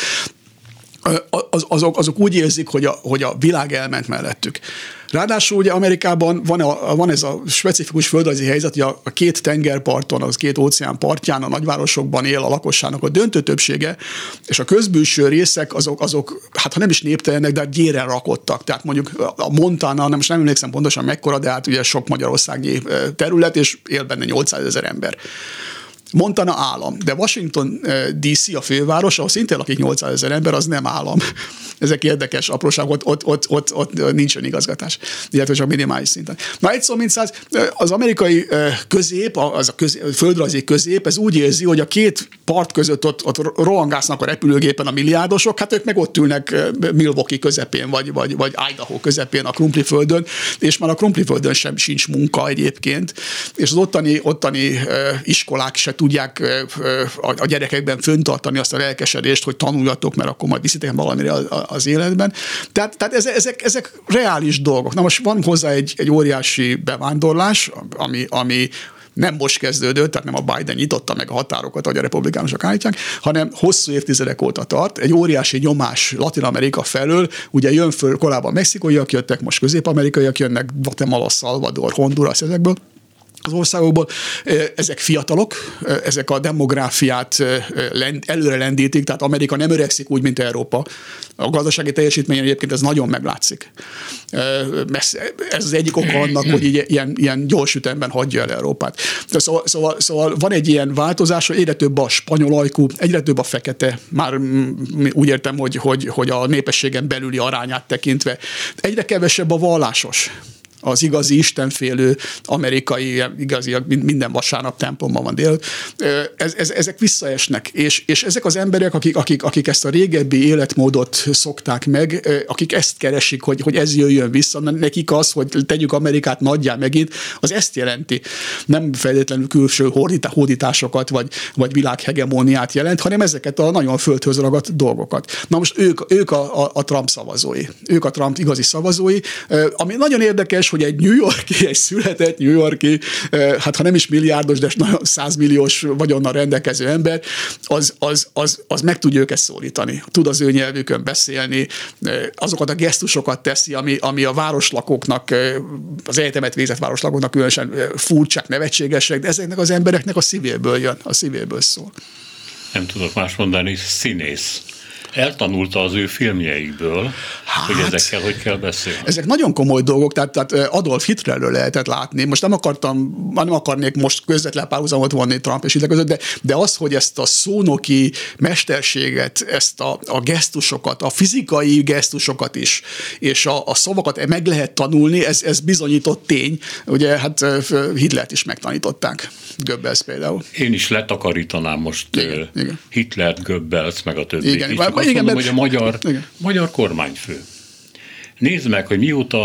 Az, azok, azok úgy érzik, hogy a, hogy a világ elment mellettük. Ráadásul ugye Amerikában van, a, van ez a specifikus földrajzi helyzet, hogy a, a két tengerparton, az két óceán partján, a nagyvárosokban él a lakosságnak a döntő többsége, és a közbülső részek azok, azok hát ha nem is néptelenek, de gyéren rakottak. Tehát mondjuk a Montana, nem, most nem emlékszem pontosan mekkora, de hát ugye sok magyarországi terület, és él benne nyolcszázezer ember. Montana állam, de Washington dé cé a főváros, ahol szintén lakik nyolcszázezer ember, az nem állam. Ezek érdekes apróságok, ott, ott, ott, ott, ott nincsen igazgatás, illetve csak minimális szinten. Na egy szó mint száz, az amerikai közép, az a közép, földrajzi közép, ez úgy érzi, hogy a két part között ott, ott rohangásznak a repülőgépen a milliárdosok, hát ők meg ott ülnek Milwaukee közepén, vagy, vagy, vagy Idaho közepén a krumpliföldön, és már a krumpliföldön sem sincs munka egyébként, és az ottani, ottani iskolák se tudják a gyerekekben föntartani azt a lelkesedést, hogy tanuljatok, mert akkor majd viszitek valamire az életben. Tehát, tehát ezek, ezek reális dolgok. Na most van hozzá egy, egy óriási bevándorlás, ami, ami nem most kezdődött, tehát nem a Biden nyitotta meg a határokat, ahogy a republikánusok állítják, hanem hosszú évtizedek óta tart. Egy óriási nyomás Latin-Amerika felől, ugye jön föl, korábban mexikóiak jöttek, most közép-amerikaiak jönnek, Guatemala, Salvador, Honduras ezekből az országokból. Ezek fiatalok, ezek a demográfiát előre lendítik, tehát Amerika nem öregszik úgy, mint Európa. A gazdasági teljesítményen egyébként ez nagyon meglátszik. Ez az egyik oka annak, hogy így, ilyen, ilyen gyors ütemben hagyja el Európát. Szóval, szóval, szóval van egy ilyen változás, hogy egyre több a spanyol ajkú, egyre több a fekete, már úgy értem, hogy, hogy, hogy a népességen belüli arányát tekintve. Egyre kevesebb a vallásos, az igazi istenfélő amerikai, igazi, minden vasárnap templomban van délután. Ez, ez, ezek visszaesnek, és, és ezek az emberek, akik, akik, akik ezt a régebbi életmódot szokták meg, akik ezt keresik, hogy, hogy ez jöjjön vissza, nekik az, hogy tegyük Amerikát nagyjá megint, az ezt jelenti. Nem feltétlenül külső hódításokat, vagy, vagy világhegemóniát jelent, hanem ezeket a nagyon földhöz ragadt dolgokat. Na most ők, ők a, a, a Trump szavazói. Ők a Trump igazi szavazói, ami nagyon érdekes, hogy egy New Yorki, egy született New Yorki, hát ha nem is milliárdos, de százmilliós vagyonnal rendelkező ember, az, az, az, az meg tudja őket szólítani. Tud az ő nyelvükön beszélni, azokat a gesztusokat teszi, ami, ami a városlakóknak, az egyetemet végzett városlakóknak különösen furcsák, nevetségesek, de ezeknek az embereknek a szívéből jön, a szívéből szól. Nem tudok más mondani, színész. Eltanulta az ő filmjeikből, hát, hogy ezekkel hogy kell beszélni. Ezek nagyon komoly dolgok, tehát, tehát Adolf Hitlerről lehetett látni. Most nem akartam, nem akarnék most közvetlen párhuzamot vonni Trump és Hitler között, de, de az, hogy ezt a szónoki mesterséget, ezt a, a gesztusokat, a fizikai gesztusokat is, és a, a szavakat meg lehet tanulni, ez, ez bizonyított tény. Ugye hát Hitlert is megtanították, Goebbels például. Én is letakarítanám most igen, uh, igen. Hitlert, Goebbels, meg a többi. Igen, Azt igen, mondom, mert, hogy a magyar, magyar kormányfő. Nézd meg, hogy mióta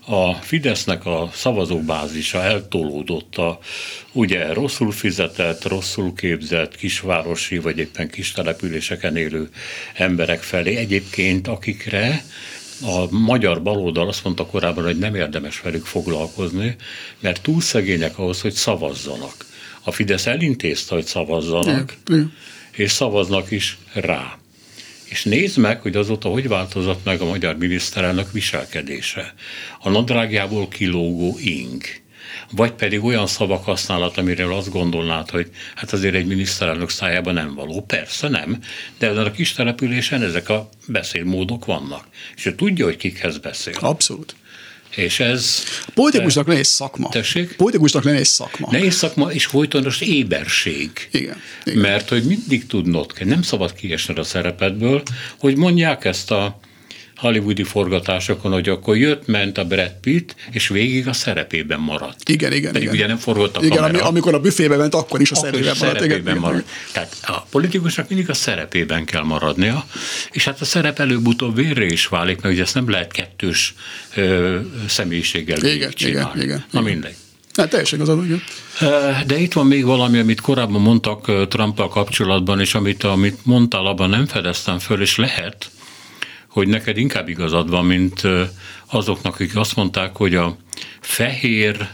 a Fidesznek a szavazóbázisa eltolódott a ugye rosszul fizetett, rosszul képzett, kisvárosi vagy éppen kis településeken élő emberek felé. Egyébként akikre a magyar baloldal azt mondta korábban, hogy nem érdemes velük foglalkozni, mert túl szegények ahhoz, hogy szavazzanak. A Fidesz elintézte, hogy szavazzanak, mm. és szavaznak is rá. És nézd meg, hogy azóta hogy változott meg a magyar miniszterelnök viselkedése. A nadrágjából kilógó ing. Vagy pedig olyan szavak használat, amiről azt gondolnád, hogy hát azért egy miniszterelnök szájában nem való. Persze nem, de ezen a kis településen ezek a beszélmódok vannak. És ő tudja, hogy kikhez beszél. Abszolút. És ez... Politikusnak nehéz szakma. Tessék? Politikusnak nehéz szakma. Nehéz szakma, és folytonos éberség. Igen, igen. Mert hogy mindig tudnod kell, nem szabad kiesned a szerepedből, hogy mondják ezt a hollywoodi forgatásokon, hogy akkor jött-ment a Brad Pitt, és végig a szerepében maradt. Igen, igen. Pedig igen. ugye nem forgott a igen, kamera. Igen, amikor a büfébe ment, akkor is a akkor szerepében, is maradt. szerepében igen, maradt. Tehát a politikusnak mindig a szerepében kell maradnia, és hát a szerep előbb-utóbb vérre is válik, mert ugye ezt nem lehet kettős ö, személyiséggel igen, csinálni. Igen, igen, Na igen. mindegy. Hát teljesen igazad, igen. De itt van még valami, amit korábban mondtak Trumpal kapcsolatban, és amit, amit mondtál, abban nem fedeztem föl, és lehet, hogy neked inkább igazad van, mint azoknak, akik azt mondták, hogy a fehér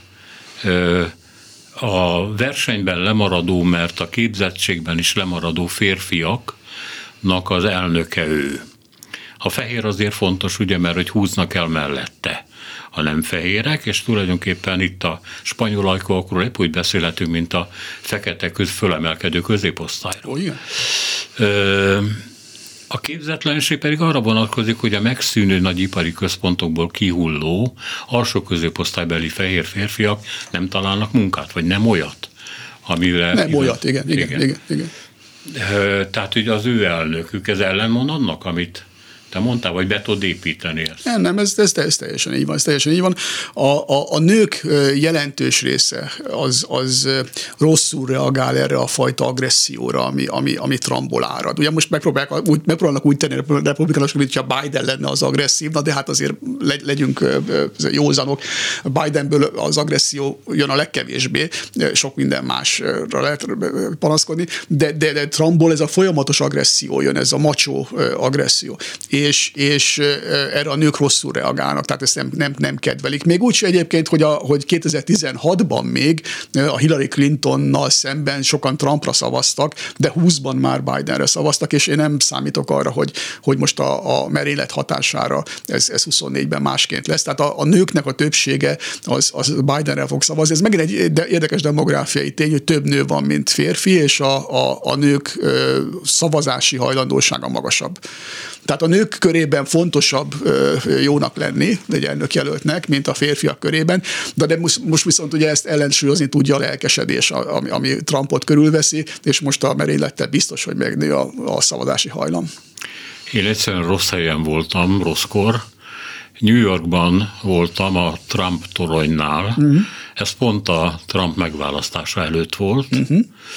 a versenyben lemaradó, mert a képzettségben is lemaradó férfiaknak az elnöke ő. A fehér azért fontos, ugye, mert hogy húznak el mellette a nem fehérek, és tulajdonképpen itt a spanyol ajkúakról épp úgy beszélhetünk, mint a fekete köz fölemelkedő középosztályról. Oh, igen. Ö, A képzetlenség pedig arra vonatkozik, hogy a megszűnő nagyipari központokból kihulló alsó középosztálybeli fehér férfiak nem találnak munkát, vagy nem olyat, amivel... Nem olyat, igen, igen, igen. igen, igen. Tehát, hogy az ő elnökük, ez ellenmond annak, amit te mondtál, vagy be tudod építeni ezt? Nem, nem, ez, ez, ez teljesen így van, ez teljesen így van. A, a, a nők jelentős része az, az rosszul reagál erre a fajta agresszióra, ami, ami, ami Trumpból árad. Ugye most megpróbálnak úgy, megpróbálnak úgy tenni a republikánusok, mint hogyha Biden lenne az agresszív, na de hát azért legyünk józanok. Bidenből az agresszió jön a legkevésbé, sok minden másra lehet panaszkodni, de, de, de Trumpból ez a folyamatos agresszió jön, ez a macho agresszió. És, és erre a nők rosszul reagálnak, tehát ezt nem, nem, nem kedvelik. Még úgy egyébként, hogy, a, hogy kétezer-tizenhatban még a Hillary Clintonnal szemben sokan Trumpra szavaztak, de húszban már Bidenre szavaztak, és én nem számítok arra, hogy, hogy most a, a merénylet hatására ez, ez huszonnégyben másként lesz. Tehát a, a nőknek a többsége az, az Bidenre fog szavazni. Ez megint egy de érdekes demográfiai tény, hogy több nő van, mint férfi, és a, a, a nők szavazási hajlandósága magasabb. Tehát a nők körében fontosabb jónak lenni egy elnökjelöltnek, mint a férfiak körében, de, de most viszont ugye ezt ellensúlyozni tudja a lelkesedés, ami, ami Trumpot körülveszi, és most a merénylettel biztos, hogy megnő a, a szavazási hajlam. Én egyszerűen rossz helyen voltam, rosszkor. New Yorkban voltam a Trump toronynál. Uh-huh. Ez pont a Trump megválasztása előtt volt. Uh-huh.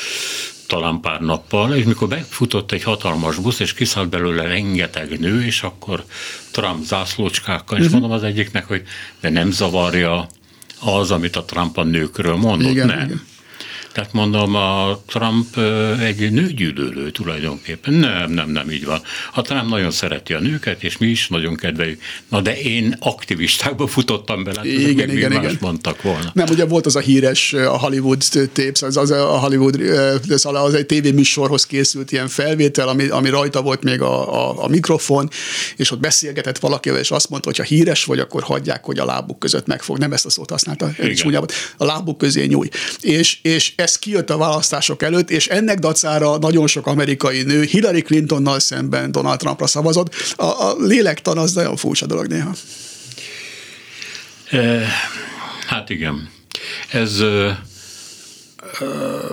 Talán pár nappal, és mikor befutott egy hatalmas busz, és kiszállt belőle rengeteg nő, és akkor Trump zászlócskákkal, és uh-huh. mondom az egyiknek, hogy de nem zavarja az, amit a Trump a nőkről mondott, igen, nem. Igen. Tehát mondom, a Trump egy nőgyűlölő tulajdonképpen. Nem, nem, nem így van. A Trump nagyon szereti a nőket, és mi is nagyon kedveljük. Na de én aktivistákba futottam bele, hát igen, igen, igen, igen. mondtak volna. Nem, ugye volt az a híres a Hollywood tapes, az, az a Hollywood, az egy tévéműsorhoz készült ilyen felvétel, ami, ami rajta volt még a, a, a mikrofon, és ott beszélgetett valakivel, és azt mondta, hogy ha híres vagy, akkor hagyják, hogy a lábuk között megfog. Nem ezt a szót használta, a lábuk közé nyúj. És, és ez kijött a választások előtt, és ennek dacára nagyon sok amerikai nő Hillary Clintonnal szemben Donald Trumpra szavazott. A, a lélektan az nagyon furcsa dolog néha. E, hát igen. Ez ö, ö,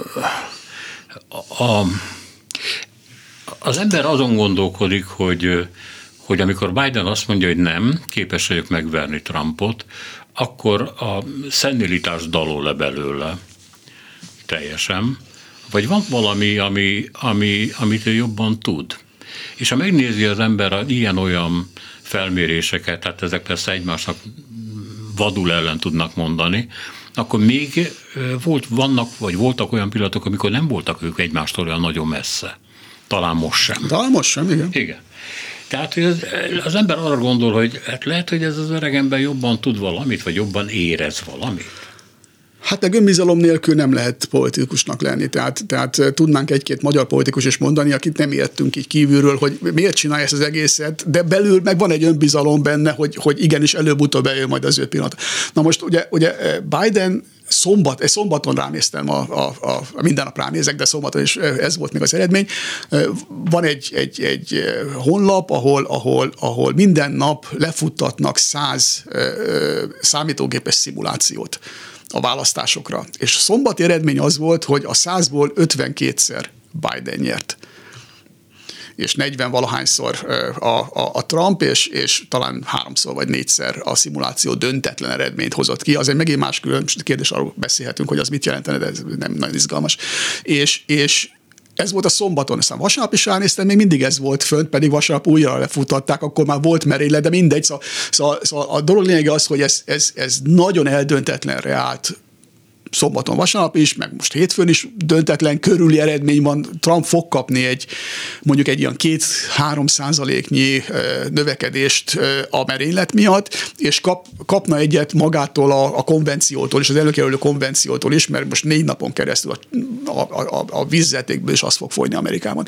a, az ember azon gondolkodik, hogy, hogy amikor Biden azt mondja, hogy nem, képes vagyok megverni Trumpot, akkor a szenilitás dalol le belőle. Teljesen. Vagy van valami, ami, ami, amit ő jobban tud. És ha megnézi az ember ilyen-olyan felméréseket, hát ezek persze egymásnak vadul ellen tudnak mondani, akkor még volt, vannak, vagy voltak olyan pillanatok, amikor nem voltak ők egymástól olyan nagyon messze. Talán most sem. Talán most sem, igen. Igen. Tehát az, az ember arra gondol, hogy hát lehet, hogy ez az öreg ember jobban tud valamit, vagy jobban érez valamit. Hát meg önbizalom nélkül nem lehet politikusnak lenni, tehát, tehát tudnánk egy-két magyar politikus is mondani, akit nem értünk így kívülről, hogy miért csinálja ezt az egészet, de belül meg van egy önbizalom benne, hogy, hogy igenis előbb-utóbb eljön majd az ő pillanat. Na most ugye, ugye Biden szombat, egy szombaton ránéztem, a, a, a, minden nap ránézek, de szombaton is ez volt még az eredmény. Van egy, egy, egy honlap, ahol, ahol, ahol minden nap lefuttatnak száz számítógépes szimulációt a választásokra. És szombati eredmény az volt, hogy a százból ötvenkétszer Biden nyert. És negyven-valahányszor a, a, a Trump, és, és talán háromszor vagy négyszer a szimuláció döntetlen eredményt hozott ki. Az egy megint más külön kérdés, arról beszélhetünk, hogy az mit jelentene, de ez nem nagyon izgalmas. És, és ez volt a szombaton, aztán vasárnap is ránéztem, még mindig ez volt fönt, pedig vasárnap újra lefutatták, akkor már volt merénylet, de mindegy. Szóval, szóval, szóval a dolog lényege az, hogy ez, ez, ez nagyon eldöntetlenre állt szombaton, vasárnap is, meg most hétfőn is döntetlen körüli eredmény van. Trump fog kapni egy mondjuk egy ilyen két-három százaléknyi növekedést a merénylet miatt, és kap, kapna egyet magától a, a konvenciótól és az előkerülő konvenciótól is, mert most négy napon keresztül a, a, a, a vízvezetékből is az fog folyni Amerikában.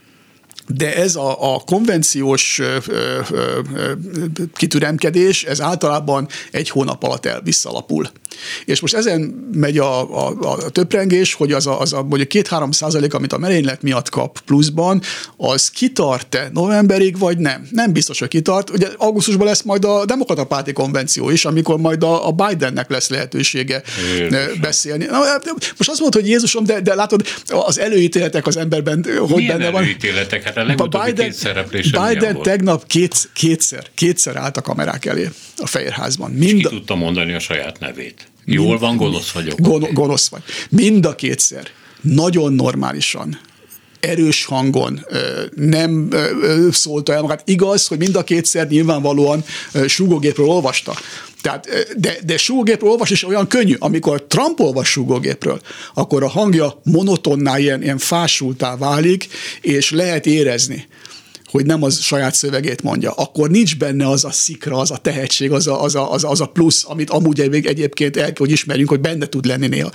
De ez a, a konvenciós ö, ö, ö, kitüremkedés, ez általában egy hónap alatt el visszalapul. És most ezen megy a, a, a töprengés, hogy az a, az a mondjuk két-három százalék, amit a merénylet miatt kap pluszban, az kitart-e novemberig, vagy nem? Nem biztos, hogy kitart. Ugye augusztusban lesz majd a Demokrata Párti konvenció is, amikor majd a, a Bidennek lesz lehetősége Jézusom. beszélni. Na, most azt mondod, hogy Jézusom, de, de látod, az előítéletek az emberben, hogy milyen benne van. előítéletek? Hát a legutóbbi két szereplésen Biden tegnap két, kétszer, kétszer állt a kamerák elé a Fehérházban. Mind és ki a... tudta mondani a saját nevét. Jól mind, van, gonosz vagyok. Gon, gonosz vagy. Mind a kétszer. Nagyon normálisan, erős hangon nem szólta el magát. Igaz, hogy mind a kétszer nyilvánvalóan súgógépről olvasta. Tehát, de, de súgógépről olvas is olyan könnyű. Amikor Trump olvas súgógépről, akkor a hangja monotonná, ilyen, ilyen fásultá válik, és lehet érezni, hogy nem az saját szövegét mondja, akkor nincs benne az a szikra, az a tehetség, az a, az a, az a, az a plusz, amit amúgy egyébként el kell, hogy ismerjünk, hogy benne tud lenni néha.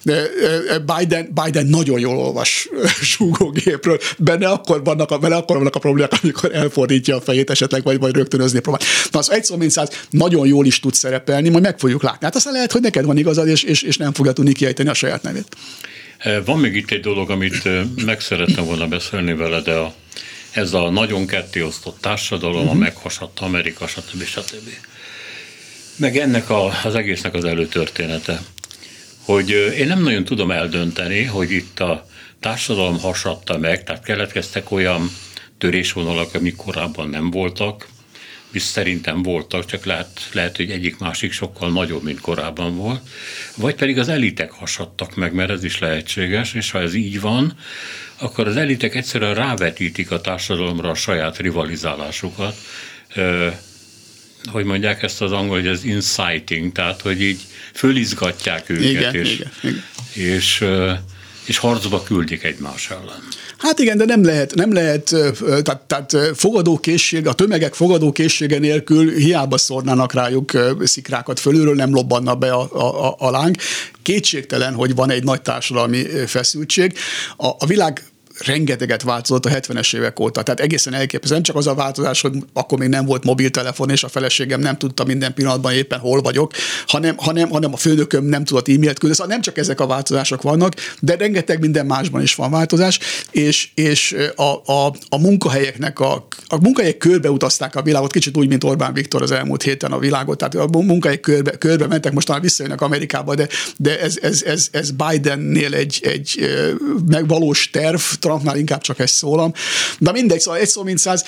Biden, Biden nagyon jól olvas súgógépről, benne akkor vannak a, benne akkor vannak a problémák, amikor elfordítja a fejét esetleg, vagy, vagy rögtönözni próbál. Na az egy szó mint száz nagyon jól is tud szerepelni, majd meg fogjuk látni. Hát aztán lehet, hogy neked van igazad, és, és, és nem fogja tudni kiejteni a saját nevét. Van még itt egy dolog, amit meg szerettem volna beszélni vele, de a ez a nagyon kettéosztott társadalom, uh-huh. a meghasadt Amerika, stb. stb. Meg ennek a, az egésznek az előtörténete, hogy én nem nagyon tudom eldönteni, hogy itt a társadalom hasadta meg, tehát keletkeztek olyan törésvonalak, amik korábban nem voltak, és szerintem voltak, csak lehet, lehet, hogy egyik másik sokkal nagyobb, mint korábban volt, vagy pedig az elitek hasadtak meg, mert ez is lehetséges, és ha ez így van, akkor az elitek egyszerűen rávetítik a társadalomra a saját rivalizálásukat. Hogy mondják ezt az angol, hogy ez inciting, tehát hogy így fölizgatják őket, igen, és, igen, igen. És, és harcba küldik egymás ellen. Hát igen, de nem lehet, nem lehet tehát, tehát fogadókészség, a tömegek fogadókészsége nélkül hiába szórnának rájuk szikrákat fölülről, nem lobbanna be a, a, a láng. Kétségtelen, hogy van egy nagy társadalmi feszültség. A, a világ rengeteget változott a hetvenes évek óta. Tehát egészen elképesztő. Nem csak az a változás, hogy akkor még nem volt mobiltelefon, és a feleségem nem tudta minden pillanatban éppen hol vagyok, hanem, hanem, hanem a főnököm nem tudott e-mailt küldeni. Szóval nem csak ezek a változások vannak, de rengeteg minden másban is van változás, és, és a, a, a munkahelyeknek a, a munkahelyek körbe utazták a világot, kicsit úgy, mint Orbán Viktor az elmúlt héten a világot. Tehát a munkahelyek körbe, körbe mentek, most talán visszajönnek Amerikába, de, de ez, ez, ez, ez Bidennél egy, egy megvalós terv, Trumpnál inkább csak egy szólam. De mindegy, szóval egy szó mint száz,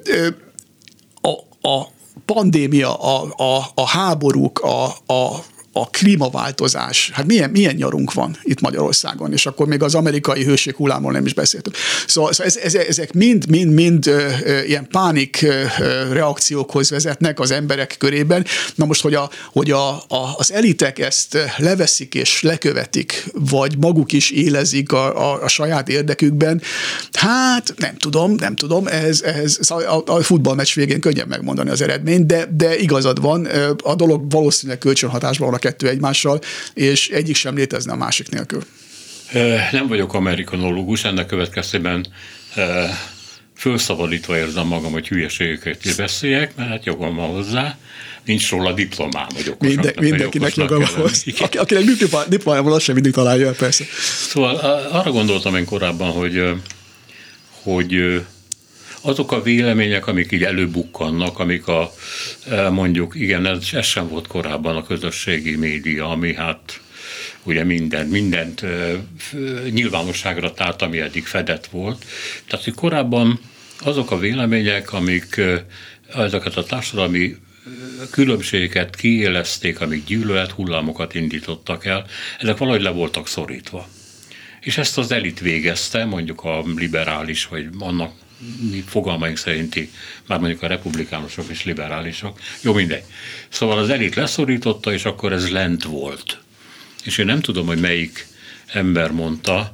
a, a pandémia, a, a, a háborúk, a, a, a klímaváltozás, hát milyen, milyen nyarunk van itt Magyarországon, és akkor még az amerikai hőség hullámról nem is beszéltünk. Szóval, szóval ez, ez, ezek mind, mind, mind ilyen pánik reakciókhoz vezetnek az emberek körében. Na most, hogy, a, hogy a, a, az elitek ezt leveszik és lekövetik, vagy maguk is élezik a, a, a saját érdekükben, hát nem tudom, nem tudom, ez, ez, a, a futballmeccs végén könnyebb megmondani az eredményt, de, de igazad van, a dolog valószínűleg kölcsönhatásban van a kettő egymással, és egyik sem létezne a másik nélkül. Nem vagyok amerikanológus, ennek következtében fölszabadítva érzem magam, hogy hülyeségeket is beszéljek, mert hát jogom van hozzá. Nincs róla diplomám, hogy okosnak. Minden, mindenkinek joga van hozzá. Akinek diplomája van, az sem mindig találja el, persze. Szóval arra gondoltam én korábban, hogy, hogy azok a vélemények, amik így előbukkannak, amik a, mondjuk, igen, ez, ez sem volt korábban a közösségi média, ami hát ugye mindent, mindent nyilvánosságra tárt, ami eddig fedett volt. Tehát, hogy korábban azok a vélemények, amik ezeket a társadalmi különbségeket kiélezték, amik gyűlölet hullámokat indítottak el, ezek valahogy le voltak szorítva. És ezt az elit végezte, mondjuk a liberális, vagy annak mi fogalmaink szerinti, már mondjuk a republikánusok és liberálisok, jó mindegy. Szóval az elit leszorította, és akkor ez lent volt. És én nem tudom, hogy melyik ember mondta,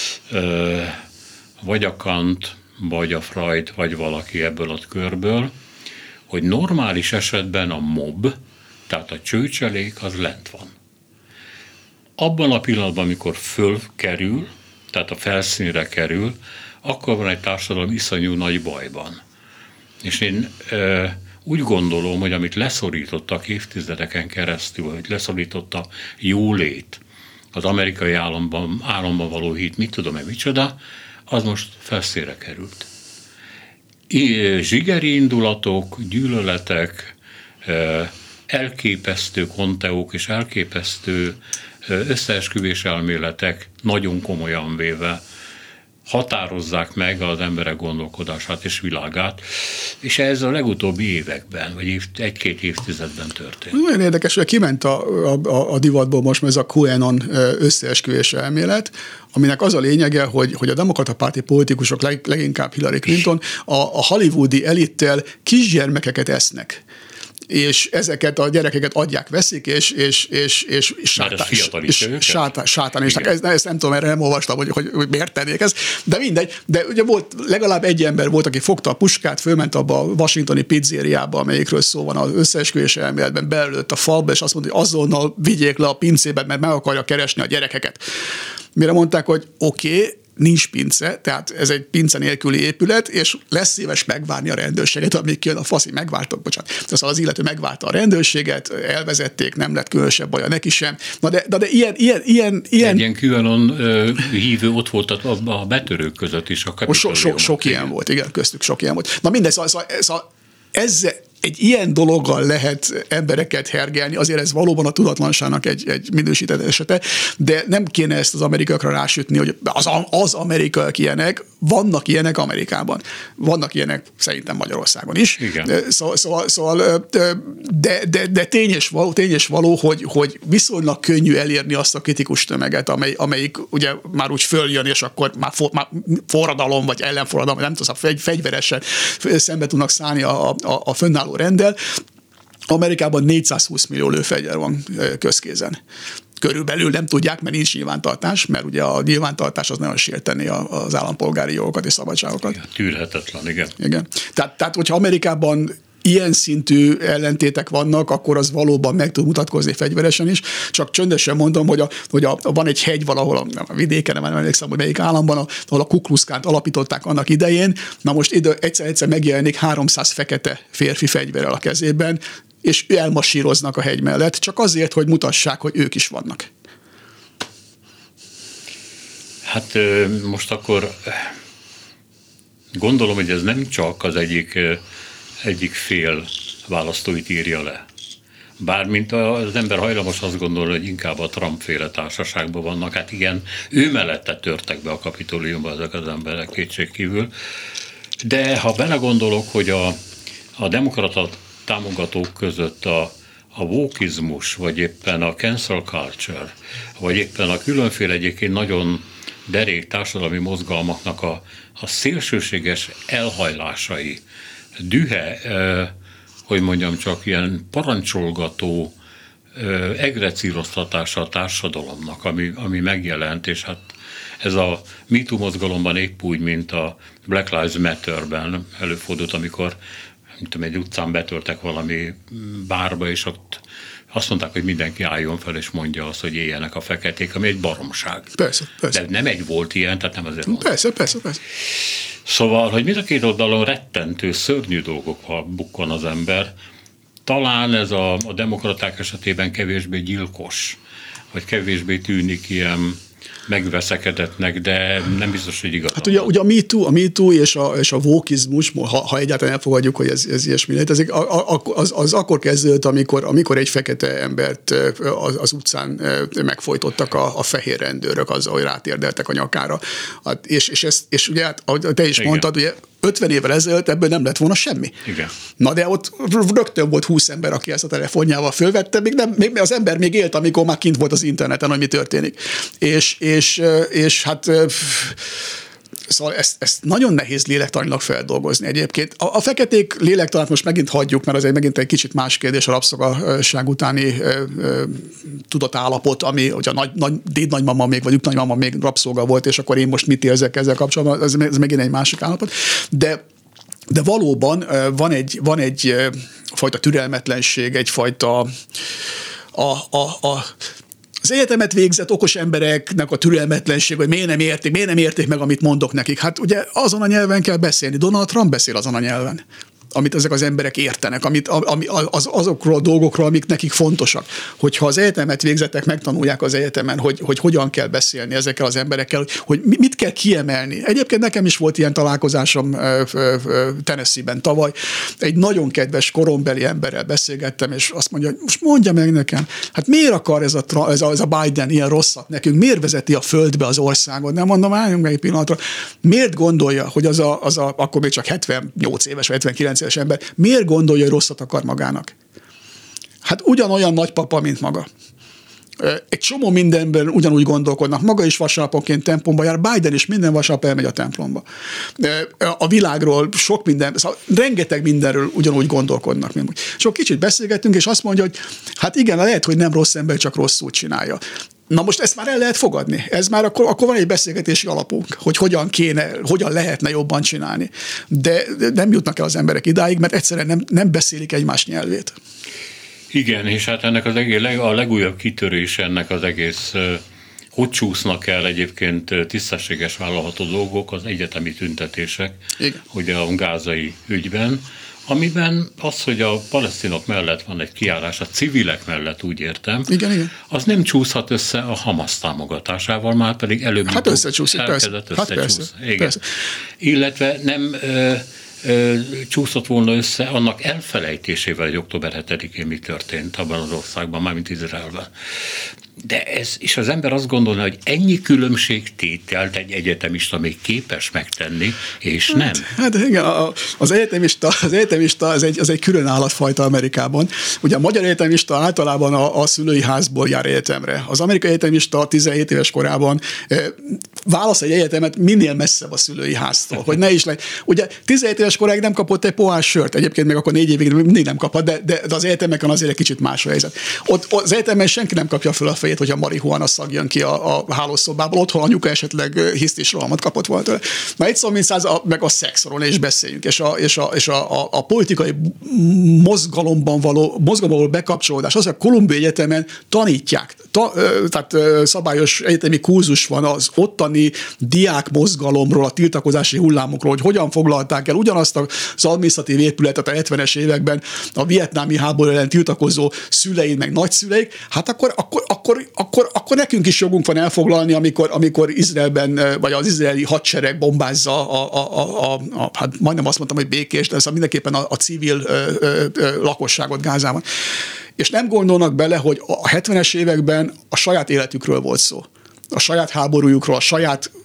vagy a Kant, vagy a Freud, vagy valaki ebből a körből, hogy normális esetben a mob, tehát a csőcselék, az lent van. Abban a pillanatban, amikor fölkerül, tehát a felszínre kerül, akkor van egy társadalom iszonyú nagy bajban. És én e, úgy gondolom, hogy amit leszorítottak évtizedeken keresztül, hogy leszorított a jólét, az amerikai államban, államban való hit, mit tudom-e, micsoda, az most felszínre került. Zsigeri indulatok, gyűlöletek, elképesztő konteók és elképesztő összeesküvés elméletek nagyon komolyan véve határozzák meg az emberek gondolkodását és világát, és ez a legutóbbi években, vagy év, egy-két évtizedben történt. Nagyon érdekes, hogy kiment a, a, a divatból most ez a QAnon összeesküvés elmélet, aminek az a lényege, hogy, hogy a demokrata párti politikusok, leg, leginkább Hillary Clinton, a, a hollywoodi elittel kisgyermekeket esznek. És ezeket a gyerekeket adják, veszik, és, és, és, és, sátánisták. Ezt, ezt nem tudom, erre nem olvastam, hogy, hogy, hogy miért tennék ezt, de mindegy. De ugye volt, legalább egy ember volt, aki fogta a puskát, fölment abba a washingtoni pizzériába, amelyikről szó van az összeesküvés elméletben, belőtt a falba, és azt mondta, hogy azonnal vigyék le a pincébe, mert meg akarja keresni a gyerekeket. Mire mondták, hogy oké, okay, nincs pince, tehát ez egy pince nélküli épület, és lesz szíves megvárni a rendőrséget, amíg jön a faszi, megváltok, bocsánat. Szóval az illető megvárta a rendőrséget, elvezették, nem lett különösebb baja neki sem. Na de, de, de ilyen, ilyen, ilyen, ilyen... Egy ilyen QAnon hívő ott volt a, a betörők között is. A so, so, sok ilyen volt, igen, köztük sok ilyen volt. Na mindegy, szóval, szóval, szóval ezzel, egy ilyen dologgal lehet embereket hergelni, azért ez valóban a tudatlanságnak egy, egy minősített esete, de nem kéne ezt az amerikaiakra rásütni, hogy az, az amerikaiak ilyenek, vannak ilyenek Amerikában, vannak ilyenek szerintem Magyarországon is. Igen. Szóval, szóval, szóval de, de, de tényes való, tényes való hogy, hogy viszonylag könnyű elérni azt a kritikus tömeget, amely, amelyik ugye már úgy följön, és akkor már, for, már forradalom, vagy ellenforradalom, nem tudom, fegy, fegyveresen szembe tudnak szállni a, a, a fönnálló renddel. Amerikában négyszázhúsz millió lőfegyver van közkézen. Körülbelül nem tudják, mert nincs nyilvántartás, mert ugye a nyilvántartás az nagyon sérteni az állampolgári jogokat és szabadságokat. Igen, tűrhetetlen, igen. igen. Tehát, tehát, hogyha Amerikában ilyen szintű ellentétek vannak, akkor az valóban meg tud mutatkozni fegyveresen is. Csak csöndesen mondom, hogy, a, hogy a, van egy hegy valahol a, a vidéken, nem emlékszem, hogy melyik államban, ahol a Ku Klux Klánt alapították annak idején. Na most idő, egyszer-egyszer megjelenik háromszáz fekete férfi fegyverrel a kezében, és elmasíroznak a hegy mellett, csak azért, hogy mutassák, hogy ők is vannak. Hát most akkor gondolom, hogy ez nem csak az egyik egyik fél választóit írja le. Bármint az ember hajlamos azt gondolni, hogy inkább a Trump-féle társaságban vannak. Hát igen, ő mellette törtek be a Kapitoliumba ezek az emberek kétségkívül. De ha belegondolok, hogy a, a demokrata támogatók között a, a wokizmus, vagy éppen a cancel culture, vagy éppen a különféle egyébként nagyon derék társadalmi mozgalmaknak a, a szélsőséges elhajlásai, dühe, eh, hogy mondjam, csak ilyen parancsolgató eh, egrecíroztatása a társadalomnak, ami, ami megjelent, és hát ez a MeToo mozgalomban épp úgy, mint a Black Lives Matter-ben előfordult, amikor mint tudom, egy utcán betörtek valami bárba, és ott azt mondták, hogy mindenki álljon fel, és mondja azt, hogy éljenek a feketék, ami egy baromság. Persze, persze. De nem egy volt ilyen, tehát nem azért mondom. Persze, persze, persze. Szóval, hogy mind a két oldalon rettentő, szörnyű dolgokba bukkan az ember, talán ez a, a demokraták esetében kevésbé gyilkos, vagy kevésbé tűnik ilyen megveszekedetnek, de nem biztos, hogy igaz. Hát ugye, ugye a MeToo, a MeToo és a, és a wokizmus, ha, ha egyáltalán elfogadjuk, hogy ez, ez ilyesmi létezik, az, az akkor kezdődött, amikor, amikor egy fekete embert az, az utcán megfojtottak a, a fehér rendőrök azzal, hogy rátérdeltek a nyakára. Hát, és, és, ezt, és ugye, hát, ahogy te is Igen. mondtad, ugye ötven évvel ezelőtt ebből nem lett volna semmi. Igen. Na de ott rögtön volt húsz ember, aki ezt a telefonjával fölvette, még, nem, még az ember még élt, amikor már kint volt az interneten, hogy mi történik. És, és, és hát szóval ezt, ezt nagyon nehéz lélektanilag feldolgozni egyébként. A, a feketék lélektanát most megint hagyjuk, mert az egy megint egy kicsit más kérdés a rabszolgaság utáni ö, ö, tudatállapot, ami, hogy a nagy, nagy, dédnagymama még, vagy nagymama még rabszolga volt, és akkor én most mit érzek ezzel kapcsolatban, ez, ez megint egy másik állapot. De De valóban van egy, van egy fajta türelmetlenség, egyfajta a, a, a az egyetemet végzett okos embereknek a türelmetlenség, hogy miért nem értik, miért nem értik meg, amit mondok nekik. Hát ugye azon a nyelven kell beszélni. Donald Trump beszél azon a nyelven, amit ezek az emberek értenek, amit, ami, az, azokról a dolgokról, amik nekik fontosak. Hogyha az egyetemet végzettek megtanulják az egyetemen, hogy, hogy hogyan kell beszélni ezekkel az emberekkel, hogy mit kell kiemelni. Egyébként nekem is volt ilyen találkozásom Tennessee-ben tavaly. Egy nagyon kedves korombeli emberrel beszélgettem, és azt mondja, hogy most mondja meg nekem, hát miért akar ez a, ez a, ez a Biden ilyen rosszat nekünk, miért vezeti a földbe az országot? Nem mondom, álljunk meg egy pillanatra. Miért gondolja, hogy az a, az a akkor még csak hetvennyolc éves, vagy hetvenkilenc éves ember, miért gondolja, hogy rosszat akar magának? Hát ugyanolyan nagypapa, mint maga. Egy csomó mindenben ugyanúgy gondolkodnak. Maga is vasárnaponként templomba jár, Biden is minden vasárnap elmegy a templomba. A világról sok minden, szóval rengeteg mindenről ugyanúgy gondolkodnak. És akkor kicsit beszélgettünk, és azt mondja, hogy hát igen, lehet, hogy nem rossz ember, csak rosszul csinálja. Na most ezt már el lehet fogadni. Ez már akkor, akkor van egy beszélgetési alapunk, hogy hogyan kéne, hogyan lehetne jobban csinálni. De nem jutnak el az emberek idáig, mert egyszerűen nem, nem beszélik egymás nyelvét. Igen, és hát ennek az egész, a legújabb kitörés ennek az egész, hogy csúsznak el egyébként tisztességes vállalható dolgok, az egyetemi tüntetések, Igen. ugye a gázai ügyben, amiben az, hogy a palesztinok mellett van egy kiállás, a civilek mellett úgy értem, igen, igen. az nem csúszhat össze a Hamas támogatásával, már pedig előbb hát összecsúszik, persze. Hát persze, Igen. persze. Illetve nem ö, ö, csúszott volna össze annak elfelejtésével, hogy október hetedikén mi történt abban az országban, mármint Izraelben. De ez, és az ember azt gondolna, hogy ennyi különbségtételt egy egyetemista még képes megtenni, és nem. Hát, hát igen, az egyetemista, az egyetemista az egy, az egy külön állatfajta Amerikában. Ugye a magyar egyetemista általában a, a szülői házból jár egyetemre. Az amerikai egyetemista tizenhét éves korában e, válasz egy egyetemet minél messzebb a szülői háztól, hogy ne is legyen. Ugye tizenhét éves koráig nem kapott egy pohás sört, egyébként még akkor négy évig mindig nem kapott, de, de, de az egyetemeken azért egy kicsit más a helyzet. Ott az egyetemen senki nem kapja föl a fejét, hogy a marihuana szag jön ki a, a hálószobából, otthon anyuka esetleg hiszt és rohamot kapott volna tőle. Na egy szó, mint száz, a, meg a szexról is beszéljünk, és a, és a, és a, a, a politikai mozgalomban való, mozgalomban bekapcsolódás, az, hogy a Columbia Egyetemen tanítják, ta, tehát szabályos egyetemi kurzus van az ottani diák mozgalomról, a tiltakozási hullámokról, hogy hogyan foglalták el ugyanazt az adminisztratív épületet a hetvenes években a vietnámi háború ellen tiltakozó szüleid, meg nagyszüleik, hát akkor, akkor, akkor, akkor, akkor nekünk is jogunk van elfoglalni, amikor, amikor Izraelben, vagy az izraeli hadsereg bombázza a, a, a, a, a hát majdnem azt mondtam, hogy békés, de szóval mindenképpen a, a civil ö, ö, ö, lakosságot Gázában. És nem gondolnak bele, hogy a hetvenes években a saját életükről volt szó. A saját háborújukról, a saját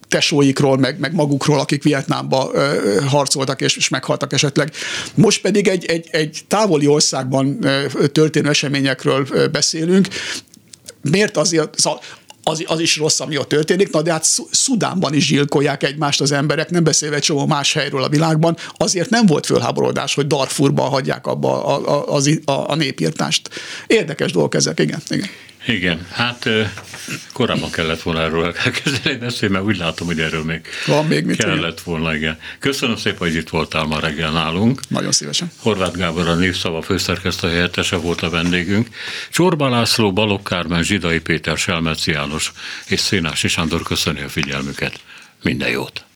tesóikról, meg, meg magukról, akik Vietnámba ö, harcoltak és, és meghaltak esetleg. Most pedig egy, egy, egy távoli országban ö, történő eseményekről ö, beszélünk. Miért azért... Szóval Az, az is rossz, ami ott történik, na de hát Szudánban is gyilkolják egymást az emberek, nem beszélve egy csomó más helyről a világban, azért nem volt fölháborodás, hogy Darfurban hagyják abba a, a, a, a népírtást. Érdekes dolgok ezek, igen. Igen, igen hát korábban kellett volna erről elkezdeni beszélni, mert úgy látom, hogy erről még, Van még mit, kellett igen. volna, igen. Köszönöm szépen, hogy itt voltál ma reggel nálunk. Nagyon szívesen. Horváth Gábor, a Népszava főszerkesztő helyettese volt a vendégünk. Csorba László, Balogh Kármen, Zsidai Péter, Selmeci János és Szénási Sándor köszöni a figyelmüket. Minden jót!